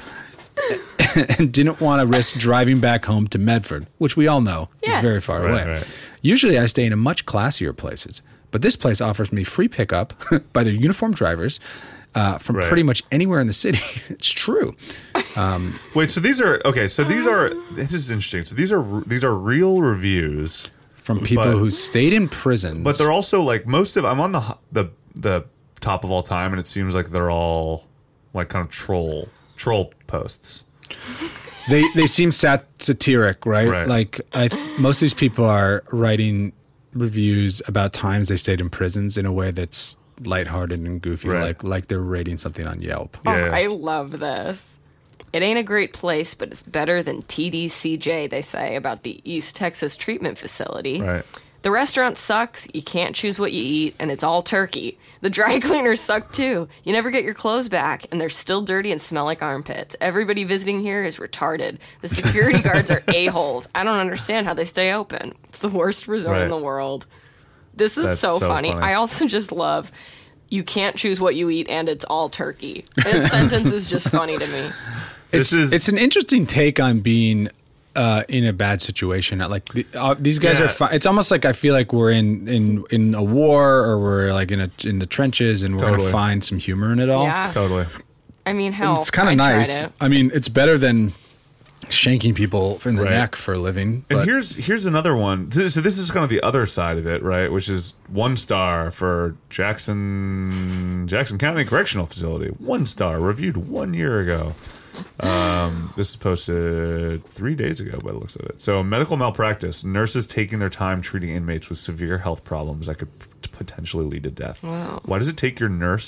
And didn't want to risk driving back home to Medford, which we all know is very far away. Right. Usually I stay in much classier places, but this place offers me free pickup by their uniformed drivers from pretty much anywhere in the city. It's true. Wait, so these are okay. So this is interesting. So these are real reviews from people who stayed in prisons. But they're also like I'm on the top of all time, and it seems like they're all like kind of troll posts. They seem satiric, right? Like most of these people are writing reviews about times they stayed in prisons in a way that's lighthearted and goofy, like they're rating something on Yelp. I love this. It ain't a great place, but it's better than TDCJ, they say, about the East Texas treatment facility. Right. The restaurant sucks, you can't choose what you eat, and it's all turkey. The dry cleaners suck too. You never get your clothes back, and they're still dirty and smell like armpits. Everybody visiting here is retarded. The security guards are a-holes. I don't understand how they stay open. It's the worst resort in the world. This is so funny. I also just love, you can't choose what you eat, and it's all turkey. That sentence is just funny to me. It's an interesting take on being in a bad situation. Like these guys are. It's almost like I feel like we're in a war, or we're like in the trenches, and we're going to find some humor in it all. Yeah, totally. I mean, hell, it's kind of nice. I mean, it's better than shanking people in the neck for a living. And here's another one. So this is kind of the other side of it, right? Which is 1 star for Jackson County Correctional Facility. 1 star, reviewed 1 year ago. This is posted 3 days ago by the looks of it. So, medical malpractice. Nurses taking their time treating inmates with severe health problems that could potentially lead to death. Wow. Why does it take your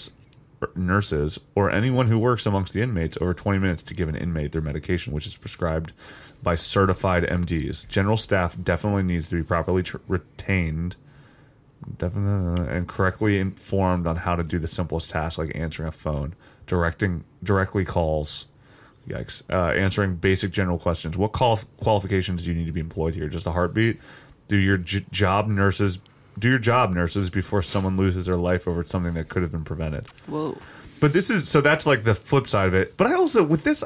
nurses or anyone who works amongst the inmates over 20 minutes to give an inmate their medication, which is prescribed by certified MDs? General staff definitely needs to be properly retained and correctly informed on how to do the simplest tasks like answering a phone, directly calls. Yikes. Answering basic general questions. What qualifications do you need to be employed here? Just a heartbeat? Do your job, nurses, before someone loses their life over something that could have been prevented. Whoa. But that's like the flip side of it. But I also, with this,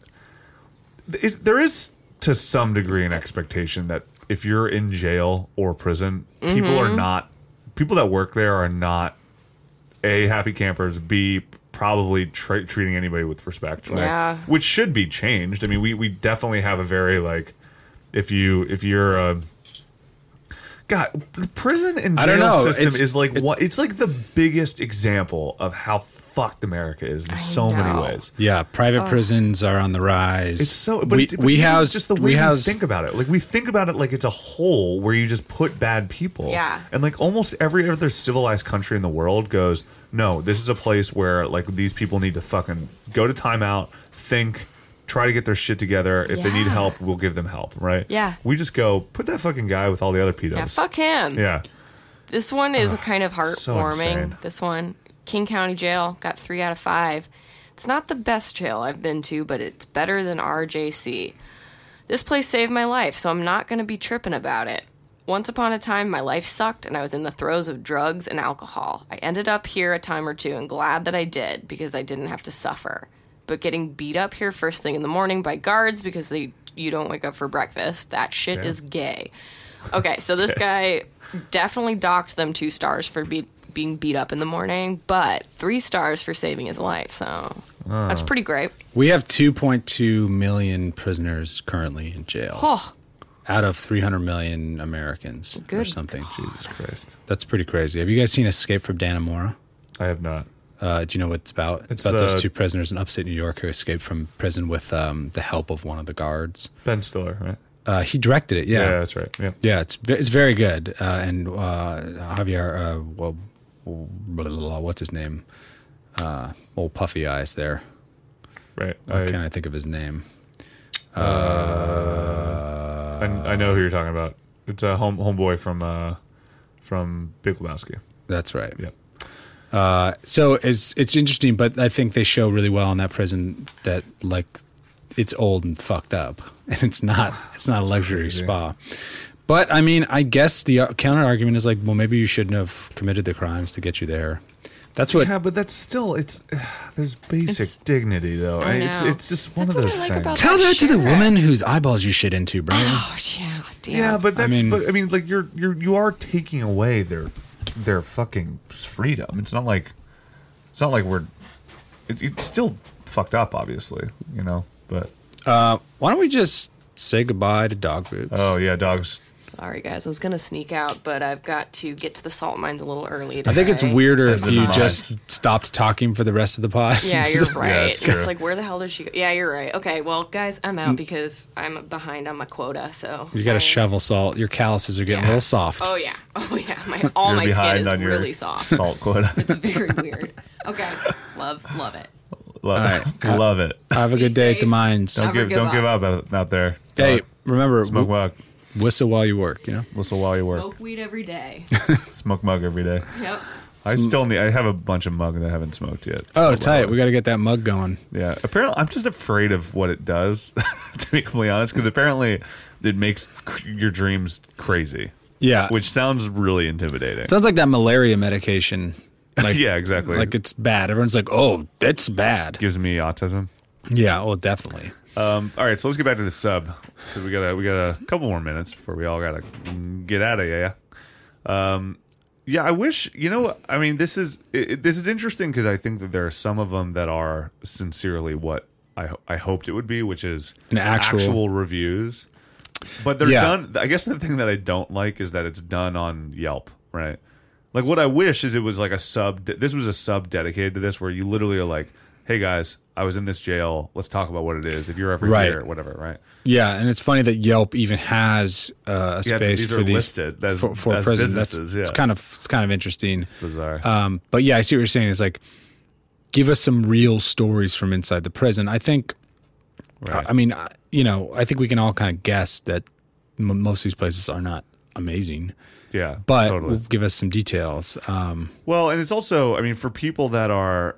there is to some degree an expectation that if you're in jail or prison, people that work there are not A, happy campers, B, probably treating anybody with respect, right? Yeah. Which should be changed. I mean, we definitely have a very like, if you're God, the prison and jail system is like it's like the biggest example of how fucked America is in so many ways. Yeah, private prisons are on the rise. It's so, but we house just the way we think about it. Like we think about it like it's a hole where you just put bad people. Yeah, and like almost every other civilized country in the world goes, no, this is a place where like these people need to fucking go to timeout, think, try to get their shit together. If they need help, we'll give them help, right? Yeah. We just go, put that fucking guy with all the other pedos. Yeah, fuck him. Yeah. This one is kind of heartwarming. So this one, King County Jail, got 3 out of 5. It's not the best jail I've been to, but it's better than RJC. This place saved my life, so I'm not going to be tripping about it. Once upon a time, my life sucked, and I was in the throes of drugs and alcohol. I ended up here a time or two, and glad that I did, because I didn't have to suffer. But getting beat up here first thing in the morning by guards because you don't wake up for breakfast, that shit is gay. Okay, so this guy definitely docked them 2 stars for being beat up in the morning, but 3 stars for saving his life, so that's pretty great. We have 2.2 million prisoners currently in jail. Oh. Out of 300 million Americans or something. God. Jesus Christ. That's pretty crazy. Have you guys seen Escape from Dannemora? I have not. Do you know what it's about? It's about those 2 prisoners in upstate New York who escaped from prison with the help of one of the guards. Ben Stiller, right? He directed it, yeah. Yeah, that's right. Yeah, yeah, it's very good. And Javier, what's his name? Old puffy eyes there. Right. Why can't I think of his name? I know who you're talking about. It's a homeboy from from Big Lebowski. That's right. Yep. So it's interesting, but I think they show really well in that prison that like it's old and fucked up, and it's not a luxury spa. But I mean, I guess the counter argument is like, well, maybe you shouldn't have committed the crimes to get you there. That's what. Yeah, but that's still there's basic dignity though. It's just one of those things. Tell that to the woman whose eyeballs you shit into, Brian. Oh yeah, damn. Yeah, but like you are taking away their fucking freedom. It's not like we're. It's still fucked up, obviously, you know. But why don't we just say goodbye to dog boobs? Oh yeah, dogs. Sorry guys, I was gonna sneak out, but I've got to get to the salt mines a little early today. I think it's weirder if you just stopped talking for the rest of the pod. Yeah, you're right. It's true. It's like, where the hell did she go? Yeah, you're right. Okay, well, guys, I'm out because I'm behind on my quota. So you got to shovel salt. Your calluses are getting a little soft. Oh yeah. All my skin is really soft. Salt quota. It's very weird. Okay, love it. Love it. Have a good day at the mines. Don't give up out there. Hey, remember, smoke mug. Whistle while you work. You know, whistle while you work. Smoke weed every day. Smoke mug every day. Yep. I have a bunch of mug that I haven't smoked yet. Oh, tight. We got to get that mug going. Yeah. Apparently, I'm just afraid of what it does, to be completely honest, because apparently it makes your dreams crazy. Yeah. Which sounds really intimidating. Sounds like that malaria medication. Like, yeah, exactly. Like it's bad. Everyone's like, oh, that's bad. Gives me autism. Yeah, well, definitely. All right, so let's get back to the sub because we got a couple more minutes before we all gotta get out of here. Yeah, I wish I mean, this is interesting because I think that there are some of them that are sincerely what I hoped it would be, which is an actual reviews. But they're done. I guess the thing that I don't like is that it's done on Yelp, right? Like what I wish is it was like a sub. This was a sub dedicated to this, where you literally are like, "Hey guys, I was in this jail. Let's talk about what it is. If you're ever here, whatever." Right? Yeah, and it's funny that Yelp even has a space for these listed as for prisons. It's kind of interesting. It's bizarre. But yeah, I see what you're saying. Is like, give us some real stories from inside the prison. I think. Right. I mean, I think we can all kind of guess that most of these places are not amazing. Yeah, but totally. Give us some details. Well, and it's also, I mean, for people that are,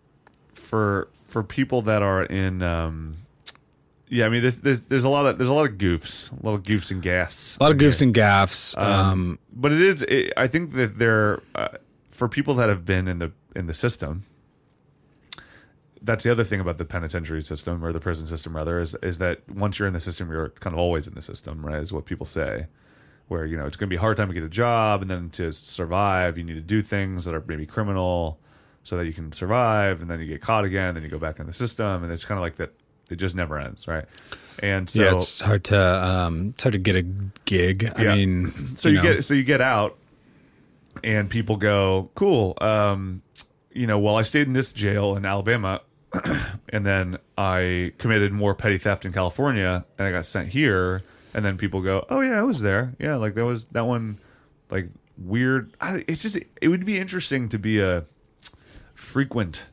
for people that are in, yeah, I mean, there's a lot of goofs, and gaffes, a lot of goofs and gaffes. But I think that they're for people that have been in the system. That's the other thing about the penitentiary system, or the prison system rather, is that once you're in the system, you're kind of always in the system, right? Is what people say. Where, it's going to be a hard time to get a job, and then to survive, you need to do things that are maybe criminal so that you can survive, and then you get caught again, then you go back in the system, and it's kind of like that. It just never ends, right? And so yeah, it's hard to get a gig. Yeah. I mean, so you get out, and people go, cool. Well, I stayed in this jail in Alabama, and then I committed more petty theft in California, and I got sent here. And then people go, oh yeah, I was there. Yeah, like that was that one, like weird. It would be interesting to be a frequent.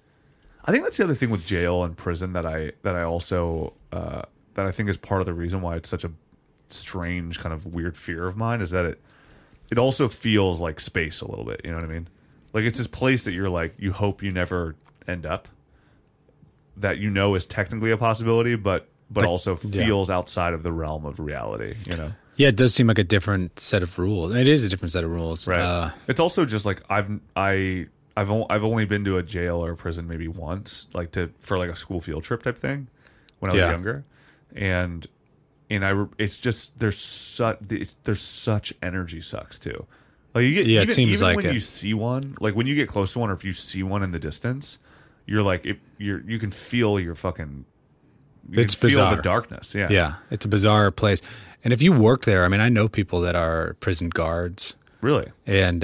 I think that's the other thing with jail and prison that I also that I think is part of the reason why it's such a strange kind of weird fear of mine is that it also feels like space a little bit. You know what I mean? Like it's this place that you're like you hope you never end up. That is technically a possibility, but also feels outside of the realm of reality, Yeah, it does seem like a different set of rules. It is a different set of rules, right? It's also just like I've only been to a jail or a prison maybe once, like for like a school field trip type thing when I was younger, and it's just there's such energy sucks too. Like you get it seems even like when you see one, like when you get close to one, or if you see one in the distance, you're like you can feel your fucking. It's bizarre. Feel the darkness. Yeah. Yeah. It's a bizarre place. And if you work there, I mean, I know people that are prison guards. Really? And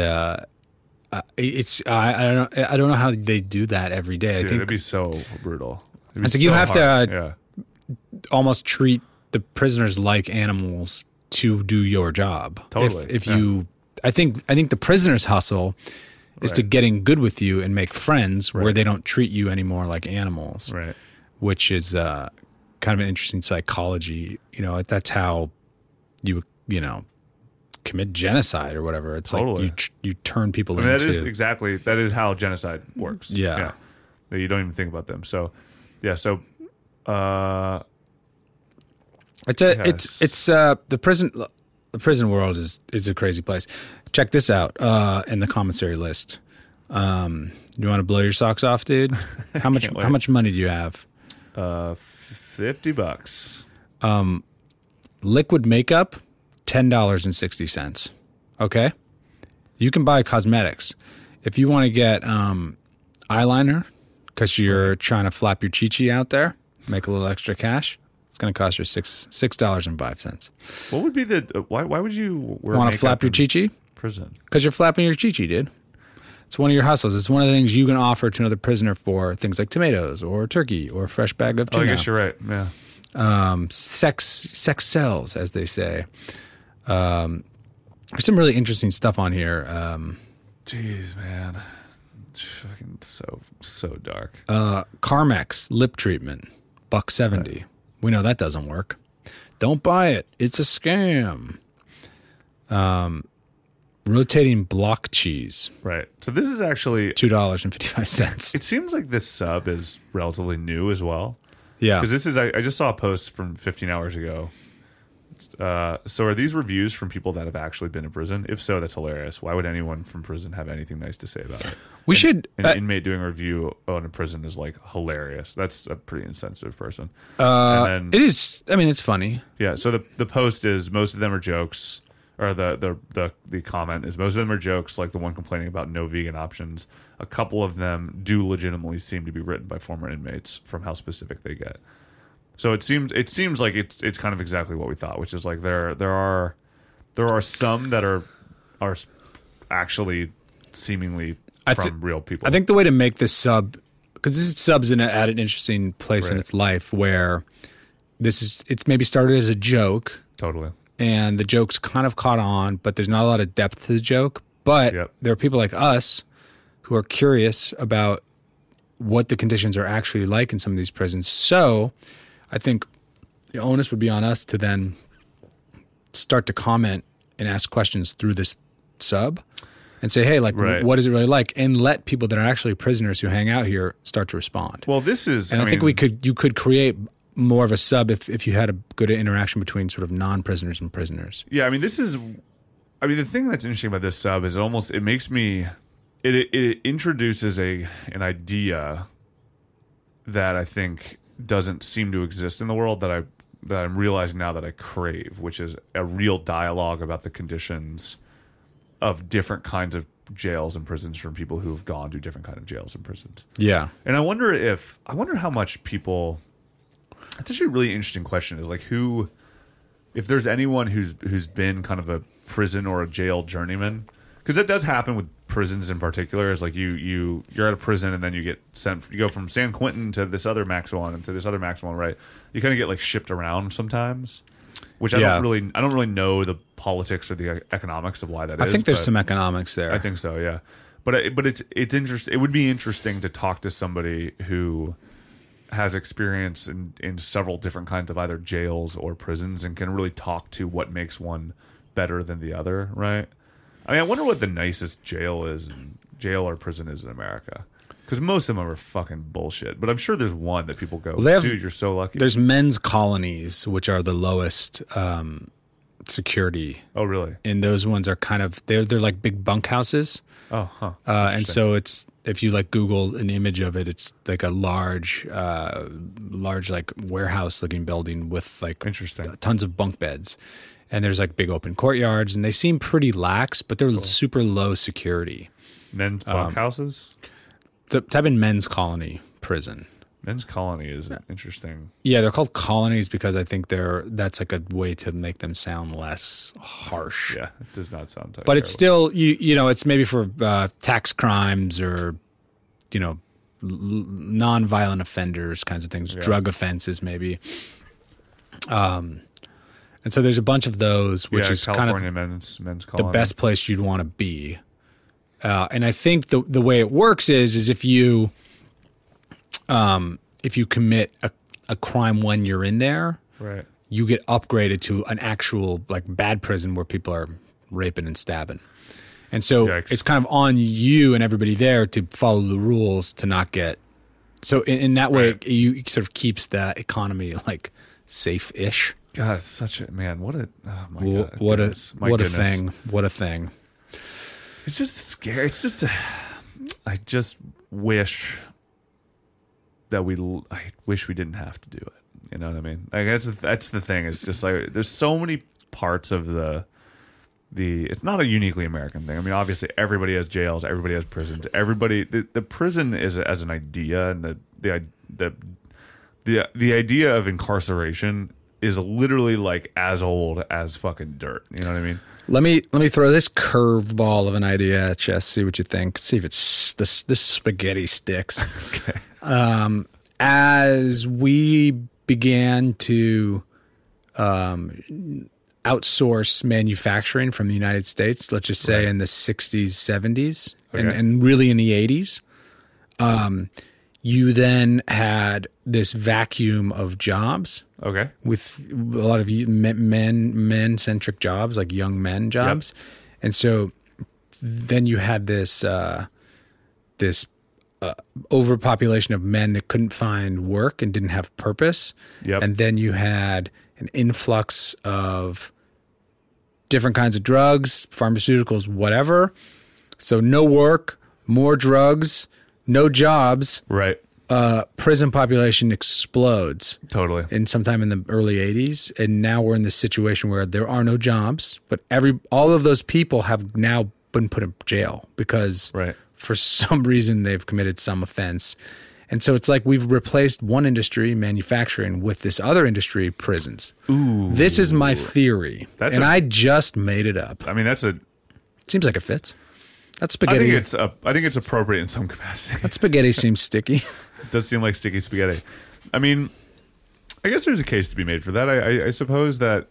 it's I don't know how they do that every day. Dude, I think it'd be so brutal. It's like you have to almost treat the prisoners like animals to do your job. Totally. If you I think the prisoner's hustle is to getting good with you and make friends where they don't treat you anymore like animals. Right. Which is kind of an interesting psychology. That's how you commit genocide or whatever. It's like you turn people into. That is how genocide works. Yeah. You don't even think about them. So, the prison world is a crazy place. Check this out in the commissary list. You want to blow your socks off, dude? How much money do you have? $50. Liquid makeup, $10.60. Okay, you can buy cosmetics if you want to get eyeliner because you're trying to flap your chi-chi out there, make a little extra cash. It's going to cost you $6.05. What would be why would you want to flap your chi-chi? Prison. Because you're flapping your chi-chi, dude. It's one of your hustles. It's one of the things you can offer to another prisoner for things like tomatoes or turkey or a fresh bag of tuna. I guess you're right. Yeah. Sex sells, as they say. There's some really interesting stuff on here. Jeez, man. Fucking so dark. Carmex lip treatment, $1.70. Right. We know that doesn't work. Don't buy it. It's a scam. Rotating block cheese. Right. So this is actually $2.55. It seems like this sub is relatively new as well. Yeah. Because this is, I just saw a post from 15 hours ago. So are these reviews from people that have actually been in prison? If so, that's hilarious. Why would anyone from prison have anything nice to say about it? An inmate doing a review on a prison is like hilarious. That's a pretty insensitive person. It is. I mean, it's funny. Yeah. So the post is most of them are jokes. Or the comment is most of them are jokes, like the one complaining about no vegan options. A couple of them do legitimately seem to be written by former inmates from how specific they get. So it seems like it's kind of exactly what we thought, which is like there are some that are actually seemingly from real people. I think the way to make this sub, because this sub's at an interesting place in its life where it's maybe started as a joke. Totally. And the joke's kind of caught on, but there's not a lot of depth to the joke. But there are people like us who are curious about what the conditions are actually like in some of these prisons. So I think the onus would be on us to then start to comment and ask questions through this sub and say, hey, like, what is it really like? And let people that are actually prisoners who hang out here start to respond. Well, this is... And I think you could create more of a sub if you had a good interaction between sort of non-prisoners and prisoners. Yeah, I mean, the thing that's interesting about this sub is it makes me... It introduces an idea that I think doesn't seem to exist in the world that I'm realizing now that I crave, which is a real dialogue about the conditions of different kinds of jails and prisons from people who have gone to different kind of jails and prisons. Yeah. And I wonder how much people... It's actually a really interesting question. Is like if there's anyone who's been kind of a prison or a jail journeyman, because that does happen with prisons in particular. Is like you're at a prison and then you get sent. You go from San Quentin to this other max one and to this other max one, right? You kind of get like shipped around sometimes, which I don't really know the politics or the economics of why that is. I think there's some economics there. I think so, yeah. But it's interesting. It would be interesting to talk to somebody who has experience in several different kinds of either jails or prisons and can really talk to what makes one better than the other, right? I mean, I wonder what the nicest jail or prison is in America. Because most of them are fucking bullshit. But I'm sure there's one that people go, dude, you're so lucky. There's men's colonies, which are the lowest security. Oh, really? And those ones are kind of, they're like big bunkhouses. Oh, huh. And so it's, if you like Google an image of it, it's like a large like warehouse looking building with like tons of bunk beds. And there's like big open courtyards and they seem pretty lax, but they're super low security. Men's bunkhouses? Type in men's colony prison. Men's colony is interesting. Yeah, they're called colonies because I think that's like a way to make them sound less harsh. Yeah, it does not sound terrible. But it's still, you know, it's maybe for tax crimes or, you know, non-violent offenders kinds of things, drug offenses maybe. And so there's a bunch of those, which is California kind of men's colony. The best place you'd want to be. And I think the way it works is if you commit a crime when you're in there, right, you get upgraded to an actual like bad prison where people are raping and stabbing. And so it's kind of on you and everybody there to follow the rules to not get. So in that way, you sort of keeps that economy like safe-ish. God, it's such a man. What a God, what a thing. What a thing. It's just scary. It's just. I just wish that I wish we didn't have to do it. You know what I mean? Like that's the thing. It's just like there's so many parts of the. It's not a uniquely American thing. I mean, obviously, everybody has jails, everybody has prisons. The prison is as an idea, and the idea of incarceration is literally like as old as fucking dirt. You know what I mean? Let me throw this curveball of an idea at you. See what you think. See if it's this spaghetti sticks. Okay. As we began to outsource manufacturing from the United States, let's just say in the 60s, 70s, and really in the 80s, you then had this vacuum of jobs. Okay. With a lot of men-centric jobs, like young men jobs. Yep. And so then you had this overpopulation of men that couldn't find work and didn't have purpose. Yep. And then you had an influx of different kinds of drugs, pharmaceuticals, whatever. So no work, more drugs, no jobs. Right. Prison population explodes. Totally. And sometime in the early 80s. And now we're in this situation where there are no jobs, but all of those people have now been put in jail because for some reason they've committed some offense. And so it's like we've replaced one industry, manufacturing, with this other industry, prisons. Ooh. This is my theory. I just made it up. I mean, seems like it fits. That's spaghetti. I think it's appropriate in some capacity. That spaghetti seems sticky. It does seem like sticky spaghetti. I mean, I guess there's a case to be made for that. I suppose that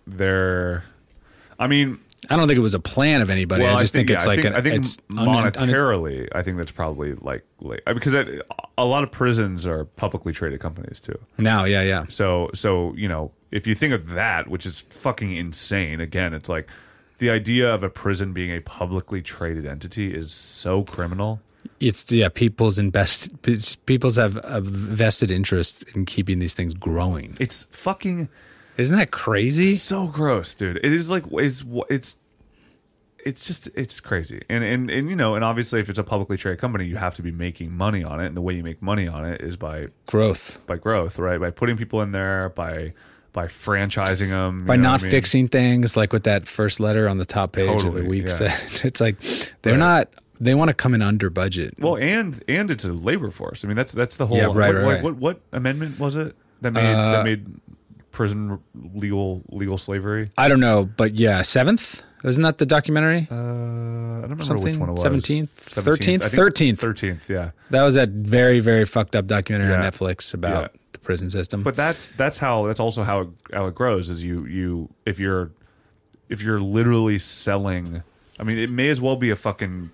I don't think it was a plan of anybody. Well, I think it's like I think monetarily, I think that's probably like because a lot of prisons are publicly traded companies too. Now, yeah. So if you think of that, which is fucking insane. Again, it's like the idea of a prison being a publicly traded entity is so criminal. It's people's have a vested interest in keeping these things growing. It's fucking. Isn't that crazy? It's so gross, dude. It is like it's crazy. And obviously if it's a publicly traded company, you have to be making money on it, and the way you make money on it is by growth. By growth, right? By putting people in there, by franchising them, by not fixing things, like with that first letter on the top page of the week said. It's like they're not. They want to come in under budget. Well, and it's a labor force. I mean, that's the whole. Yeah, right. What amendment was it that made prison legal slavery? I don't know, but yeah, 7th. Isn't that the documentary? I don't remember which one it was. 17th, 13th, 13th. Yeah, that was that very, very fucked up documentary on Netflix about the prison system. But that's also how it grows. Is if you're literally selling. I mean, it may as well be a fucking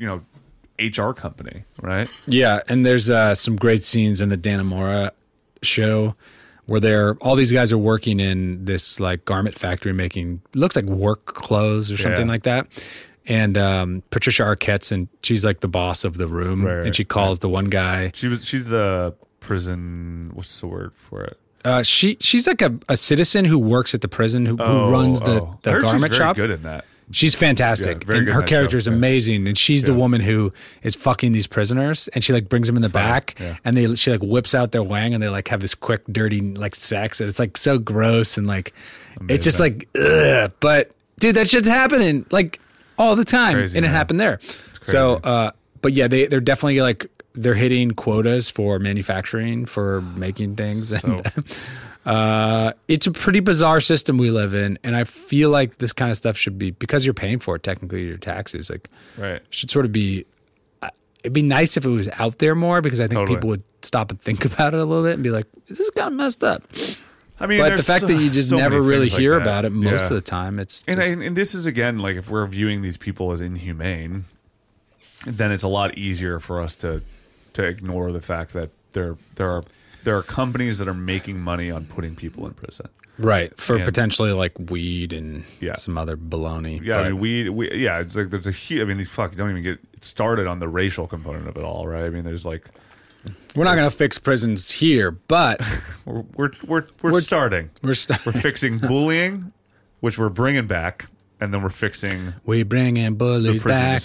HR company, right? Yeah, and there's some great scenes in the Dannemora show where all these guys are working in this like garment factory making looks like work clothes or something like that. And Patricia Arquette's, and she's like the boss of the room, and she calls the one guy. She's the prison. What's the word for it? She's like a citizen who works at the prison who runs the garment shop. She's very good in that. She's fantastic. And her character is amazing. And she's the woman who is fucking these prisoners. And she like brings them in the back and she like whips out their wang and they like have this quick, dirty like sex. And it's like so gross. And like, it's just like, ugh. But dude, that shit's happening like all the time. Crazy, and it happened there. So, but yeah, they're definitely like, they're hitting quotas for manufacturing, for making things. And it's a pretty bizarre system we live in, and I feel like this kind of stuff should be, because you're paying for it technically, your taxes, like should sort of be. It'd be nice if it was out there more, because I think people would stop and think about it a little bit and be like, "This is kind of messed up." I mean, but the fact that you just never really hear about it most of the time, it's and this is again like if we're viewing these people as inhumane, then it's a lot easier for us to ignore the fact that there are companies that are making money on putting people in prison. Right. For potentially like weed and some other baloney. Yeah, I mean, weed, yeah, it's like there's a huge, I mean, fuck, you don't even get started on the racial component of it all, right? I mean, there's like... We're not going to fix prisons here, but... we're starting. We're fixing bullying, which we're bringing back. And then we're fixing... We bringing bullies back.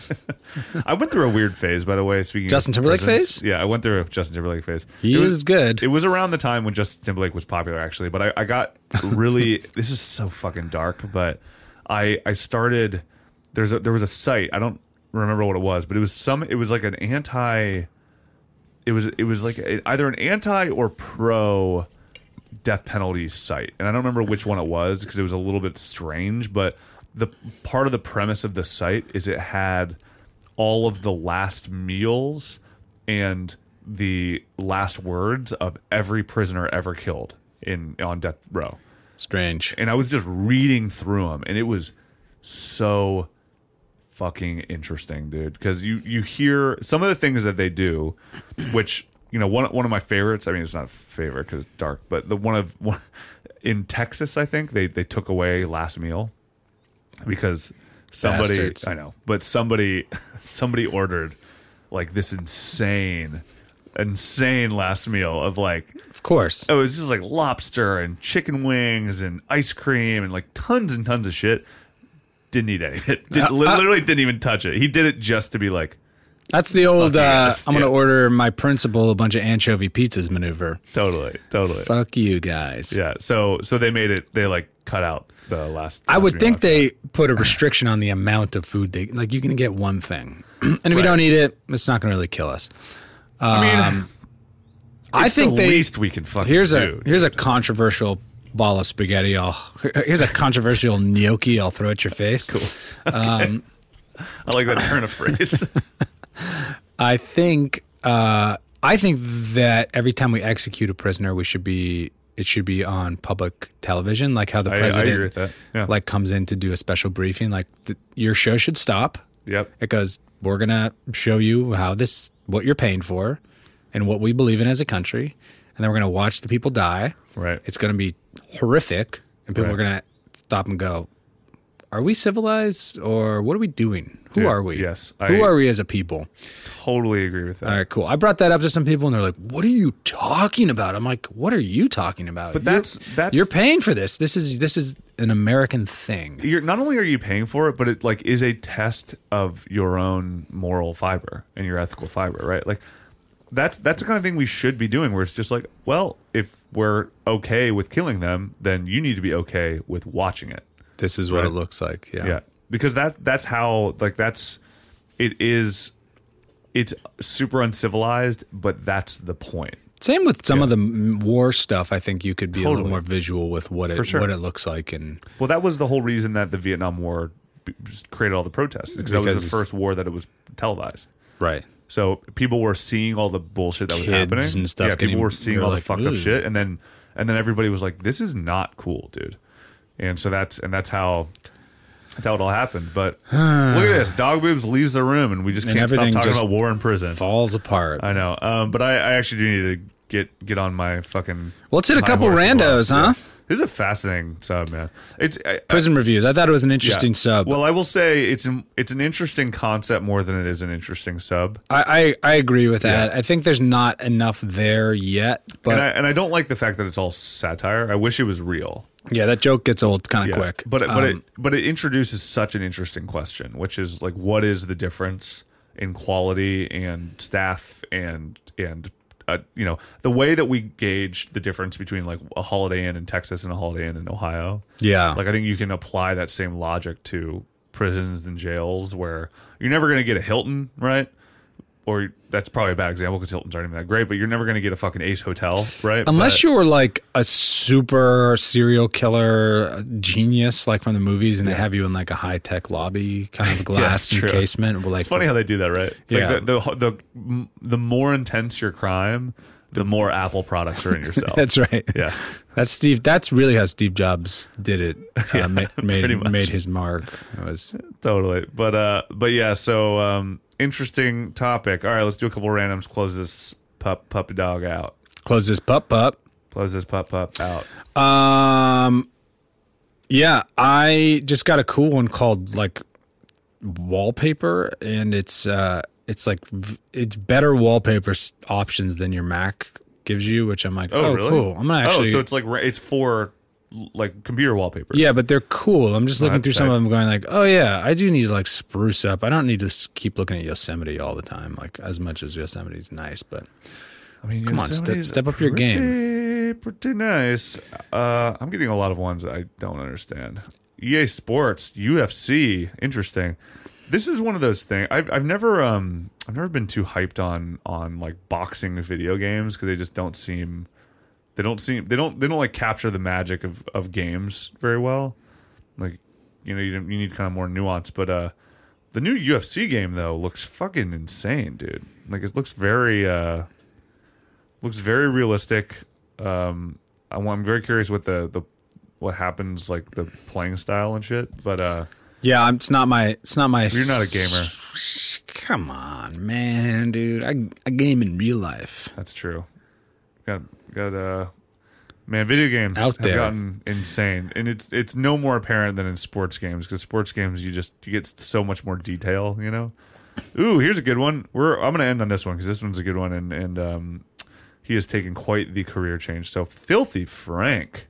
I went through a weird phase, by the way. Speaking Justin Timberlake phase? Yeah, I went through a Justin Timberlake phase. He was good. It was around the time when Justin Timberlake was popular, actually. But I got really... This is so fucking dark, but I started... There was a site. I don't remember what it was, but it was like an anti... It was like either an anti or pro... death penalty site, and I don't remember which one it was because it was a little bit strange, but the part of the premise of the site is it had all of the last meals and the last words of every prisoner ever killed on death row. Strange. And I was just reading through them, and it was so fucking interesting, dude, because you hear some of the things that they do, which, you know, one of my favorites, I mean, it's not a favorite because it's dark, but one in Texas, I think they took away last meal because somebody, Bastards. I know, but somebody ordered like this insane last meal of like, of course, it was just like lobster and chicken wings and ice cream and like tons and tons of shit. Didn't eat any of it. Literally didn't even touch it. He did it just to be like, that's the old I'm going to order my principal a bunch of anchovy pizzas maneuver. Totally. Fuck you guys. Yeah, so they made it, they like cut out the last I would think they put a restriction on the amount of food they, like you can get one thing. And if you don't eat it, it's not going to really kill us. I mean, I think the least we can fucking here's do. Here's a controversial ball of spaghetti. Here's a controversial gnocchi I'll throw at your face. Cool. Okay. I like that turn of phrase. I think that every time we execute a prisoner, it should be on public television, like how the president I agree with that. Yeah. like comes in to do a special briefing. Like your show should stop. Yep. It goes, we're gonna show you what you're paying for, and what we believe in as a country, and then we're gonna watch the people die. Right. It's gonna be horrific, and people are gonna stop and go, are we civilized or what are we doing? Who are we? Yes. Who are we as a people? Totally agree with that. All right, cool. I brought that up to some people and they're like, what are you talking about? I'm like, what are you talking about? But that's you're paying for this. This is an American thing. Not only are you paying for it, but it like is a test of your own moral fiber and your ethical fiber, right? Like that's the kind of thing we should be doing where it's just like, well, if we're okay with killing them, then you need to be okay with watching it. This is what it looks like. Yeah. Because that's how, like, it's super uncivilized, but that's the point. Same with some of the war stuff. I think you could be a little more visual with what it looks like. And well, that was the whole reason that the Vietnam War created all the protests, because that was the first war that it was televised. Right. So people were seeing all the bullshit that was happening and stuff. Yeah, people were seeing all the fucked up shit, and then everybody was like, "This is not cool, dude." And so that's how it all happened. But look at this. Dog Boobs leaves the room, and we just can't stop talking about war in prison. Falls apart. I know. But I actually do need to get on my fucking... Well, let's hit a couple randos, huh? Yeah. This is a fascinating sub, man. Prison Reviews. I thought it was an interesting sub. Well, I will say it's an interesting concept more than it is an interesting sub. I agree with that. I think there's not enough there yet. But and I don't like the fact that it's all satire. I wish it was real. Yeah, that joke gets old kind of quick. But it introduces such an interesting question, which is like, what is the difference in quality and staff and the way that we gauge the difference between like a Holiday Inn in Texas and a Holiday Inn in Ohio. Yeah. Like I think you can apply that same logic to prisons and jails where you're never going to get a Hilton, right? Or that's probably a bad example because Hilton's aren't even that great, but you're never going to get a fucking Ace Hotel, right? Unless you're like a super serial killer genius, like from the movies, and they have you in like a high tech lobby, kind of glass encasement. Like, it's funny how they do that, right? It's like the more intense your crime, the more Apple products are in your cell. That's right. Yeah, that's really how Steve Jobs did it. Made his mark. It was totally, but yeah. So interesting topic. All right, let's do a couple randoms. Close this puppy dog out. Close this pup. Close this pup out. Yeah, I just got a cool one called like Wallpaper, and it's better wallpaper options than your Mac gives you, which I'm like, oh really? Cool. I'm gonna actually. So it's for like computer wallpapers. Yeah, but they're cool. I'm just looking through some of them, going like, oh yeah, I do need to like spruce up. I don't need to keep looking at Yosemite all the time, like as much as Yosemite's nice, but. I mean, come on, step up your game. Pretty nice. I'm getting a lot of ones I don't understand. EA Sports, UFC, interesting. This is one of those things. I've never been too hyped on like boxing video games because they just don't seem. They don't like capture the magic of games very well. Like, you need kind of more nuance. But the new UFC game though looks fucking insane, dude. Like it looks very realistic. I'm very curious what what happens, like the playing style and shit. But yeah, it's not my. You're not a gamer. Come on, man, dude. I game in real life. That's true. Got man, video games out there have gotten insane, and it's no more apparent than in sports games, because sports games you get so much more detail. Ooh, here's a good one. I'm gonna end on this one because this one's a good one, and he has taken quite the career change. So Filthy Frank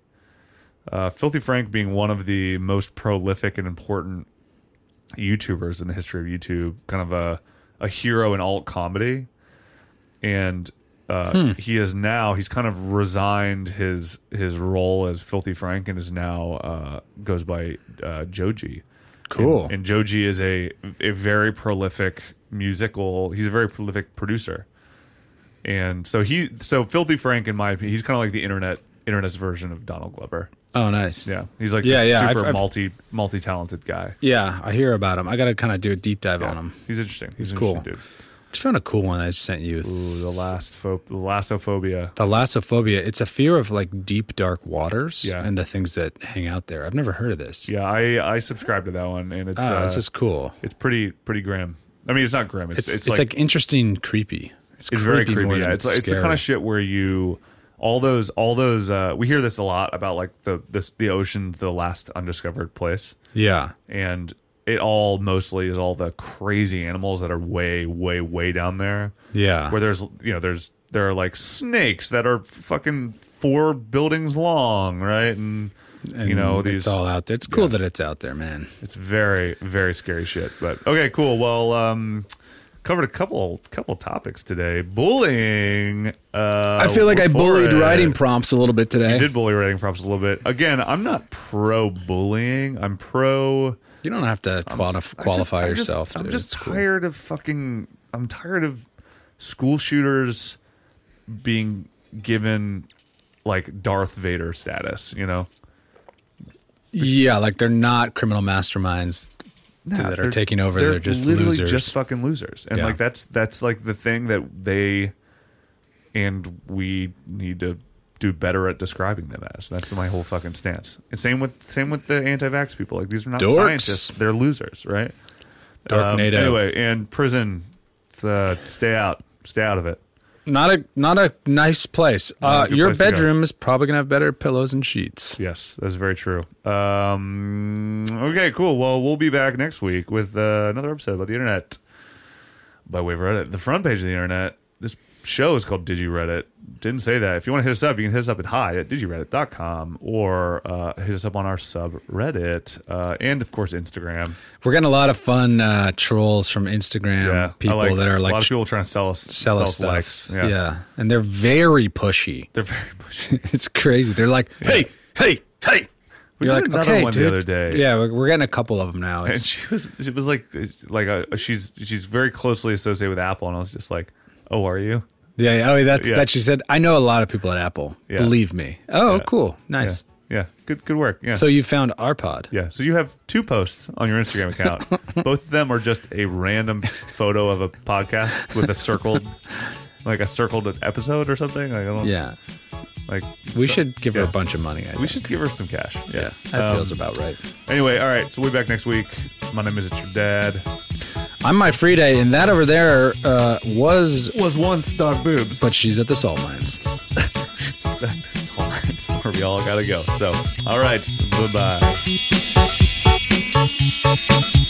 being one of the most prolific and important YouTubers in the history of YouTube, kind of a hero in alt comedy, and he's kind of resigned his role as Filthy Frank and is now goes by Joji. Cool. And Joji is a very prolific he's a very prolific producer. And so Filthy Frank, in my opinion, he's kind of like the internet's version of Donald Glover. Oh, nice. Yeah, he's like super multi-talented guy. Yeah, I hear about him. I got to kind of do a deep dive on him. He's interesting. He's cool. Dude. Just found a cool one I sent you. Ooh, the Lassophobia. The Lassophobia. It's a fear of like deep, dark waters and the things that hang out there. I've never heard of this. Yeah, I subscribe to that one, and it's this is cool. It's pretty grim. I mean, it's not grim. It's like interesting, creepy. It's very creepy. Yeah, it's the kind of shit where all those we hear this a lot about like the ocean, the last undiscovered place. Yeah, and it all mostly is all the crazy animals that are way, way, way down there. Yeah, where there are like snakes that are fucking 4 buildings long, right? And it's all out there. It's cool that it's out there, man. It's very, very scary shit. But okay, cool. Well, covered a couple topics today. Bullying. I feel like I bullied writing prompts a little bit today. You did bully writing prompts a little bit. Again, I'm not pro bullying. I'm pro. You don't have to qualify yourself. I'm just tired of fucking. I'm tired of school shooters being given like Darth Vader status. Yeah, like they're not criminal masterminds that are taking over. They're just literally losers. Just fucking losers. And like that's like the thing that they and we need to do better at describing them as. That's my whole fucking stance. And same with the anti-vax people. Like these are not scientists. They're losers, right? Darknado. Anyway, and prison. Stay out of it. Not a nice place. Your bedroom is probably gonna have better pillows and sheets. Yes, that's very true. Okay, cool. Well, we'll be back next week with another episode about the internet by way of Reddit. The front page of the internet. This show is called Did You Reddit? Didn't say that. If you want to hit us up, you can hit us up at hi@didyoureddit.com or hit us up on our subreddit and of course Instagram. We're getting a lot of fun trolls from Instagram people that are like a lot of people trying to sell us stuff. Likes. Yeah, and they're very pushy. It's crazy. They're like, hey. You're like, okay, one dude. The other day. Yeah, we're getting a couple of them now. And she was like she's very closely associated with Apple, and I was just like, oh, are you? Yeah. Oh, that she said. I know a lot of people at Apple. Yeah. Believe me. Oh, cool. Nice. Yeah. Good work. Yeah. So you found our pod. Yeah. So you have 2 posts on your Instagram account. Both of them are just a random photo of a podcast with a circled episode or something. Like, I don't. Yeah. Like we should give her a bunch of money. We should give her some cash. Yeah. That feels about right. Anyway, all right. So we'll be back next week. My name is It's Your Dad. I'm My Free Day, and that over there was once Dog Boobs. But she's at the salt mines. She's back to salt where we all got to go. So, all right. Bye-bye.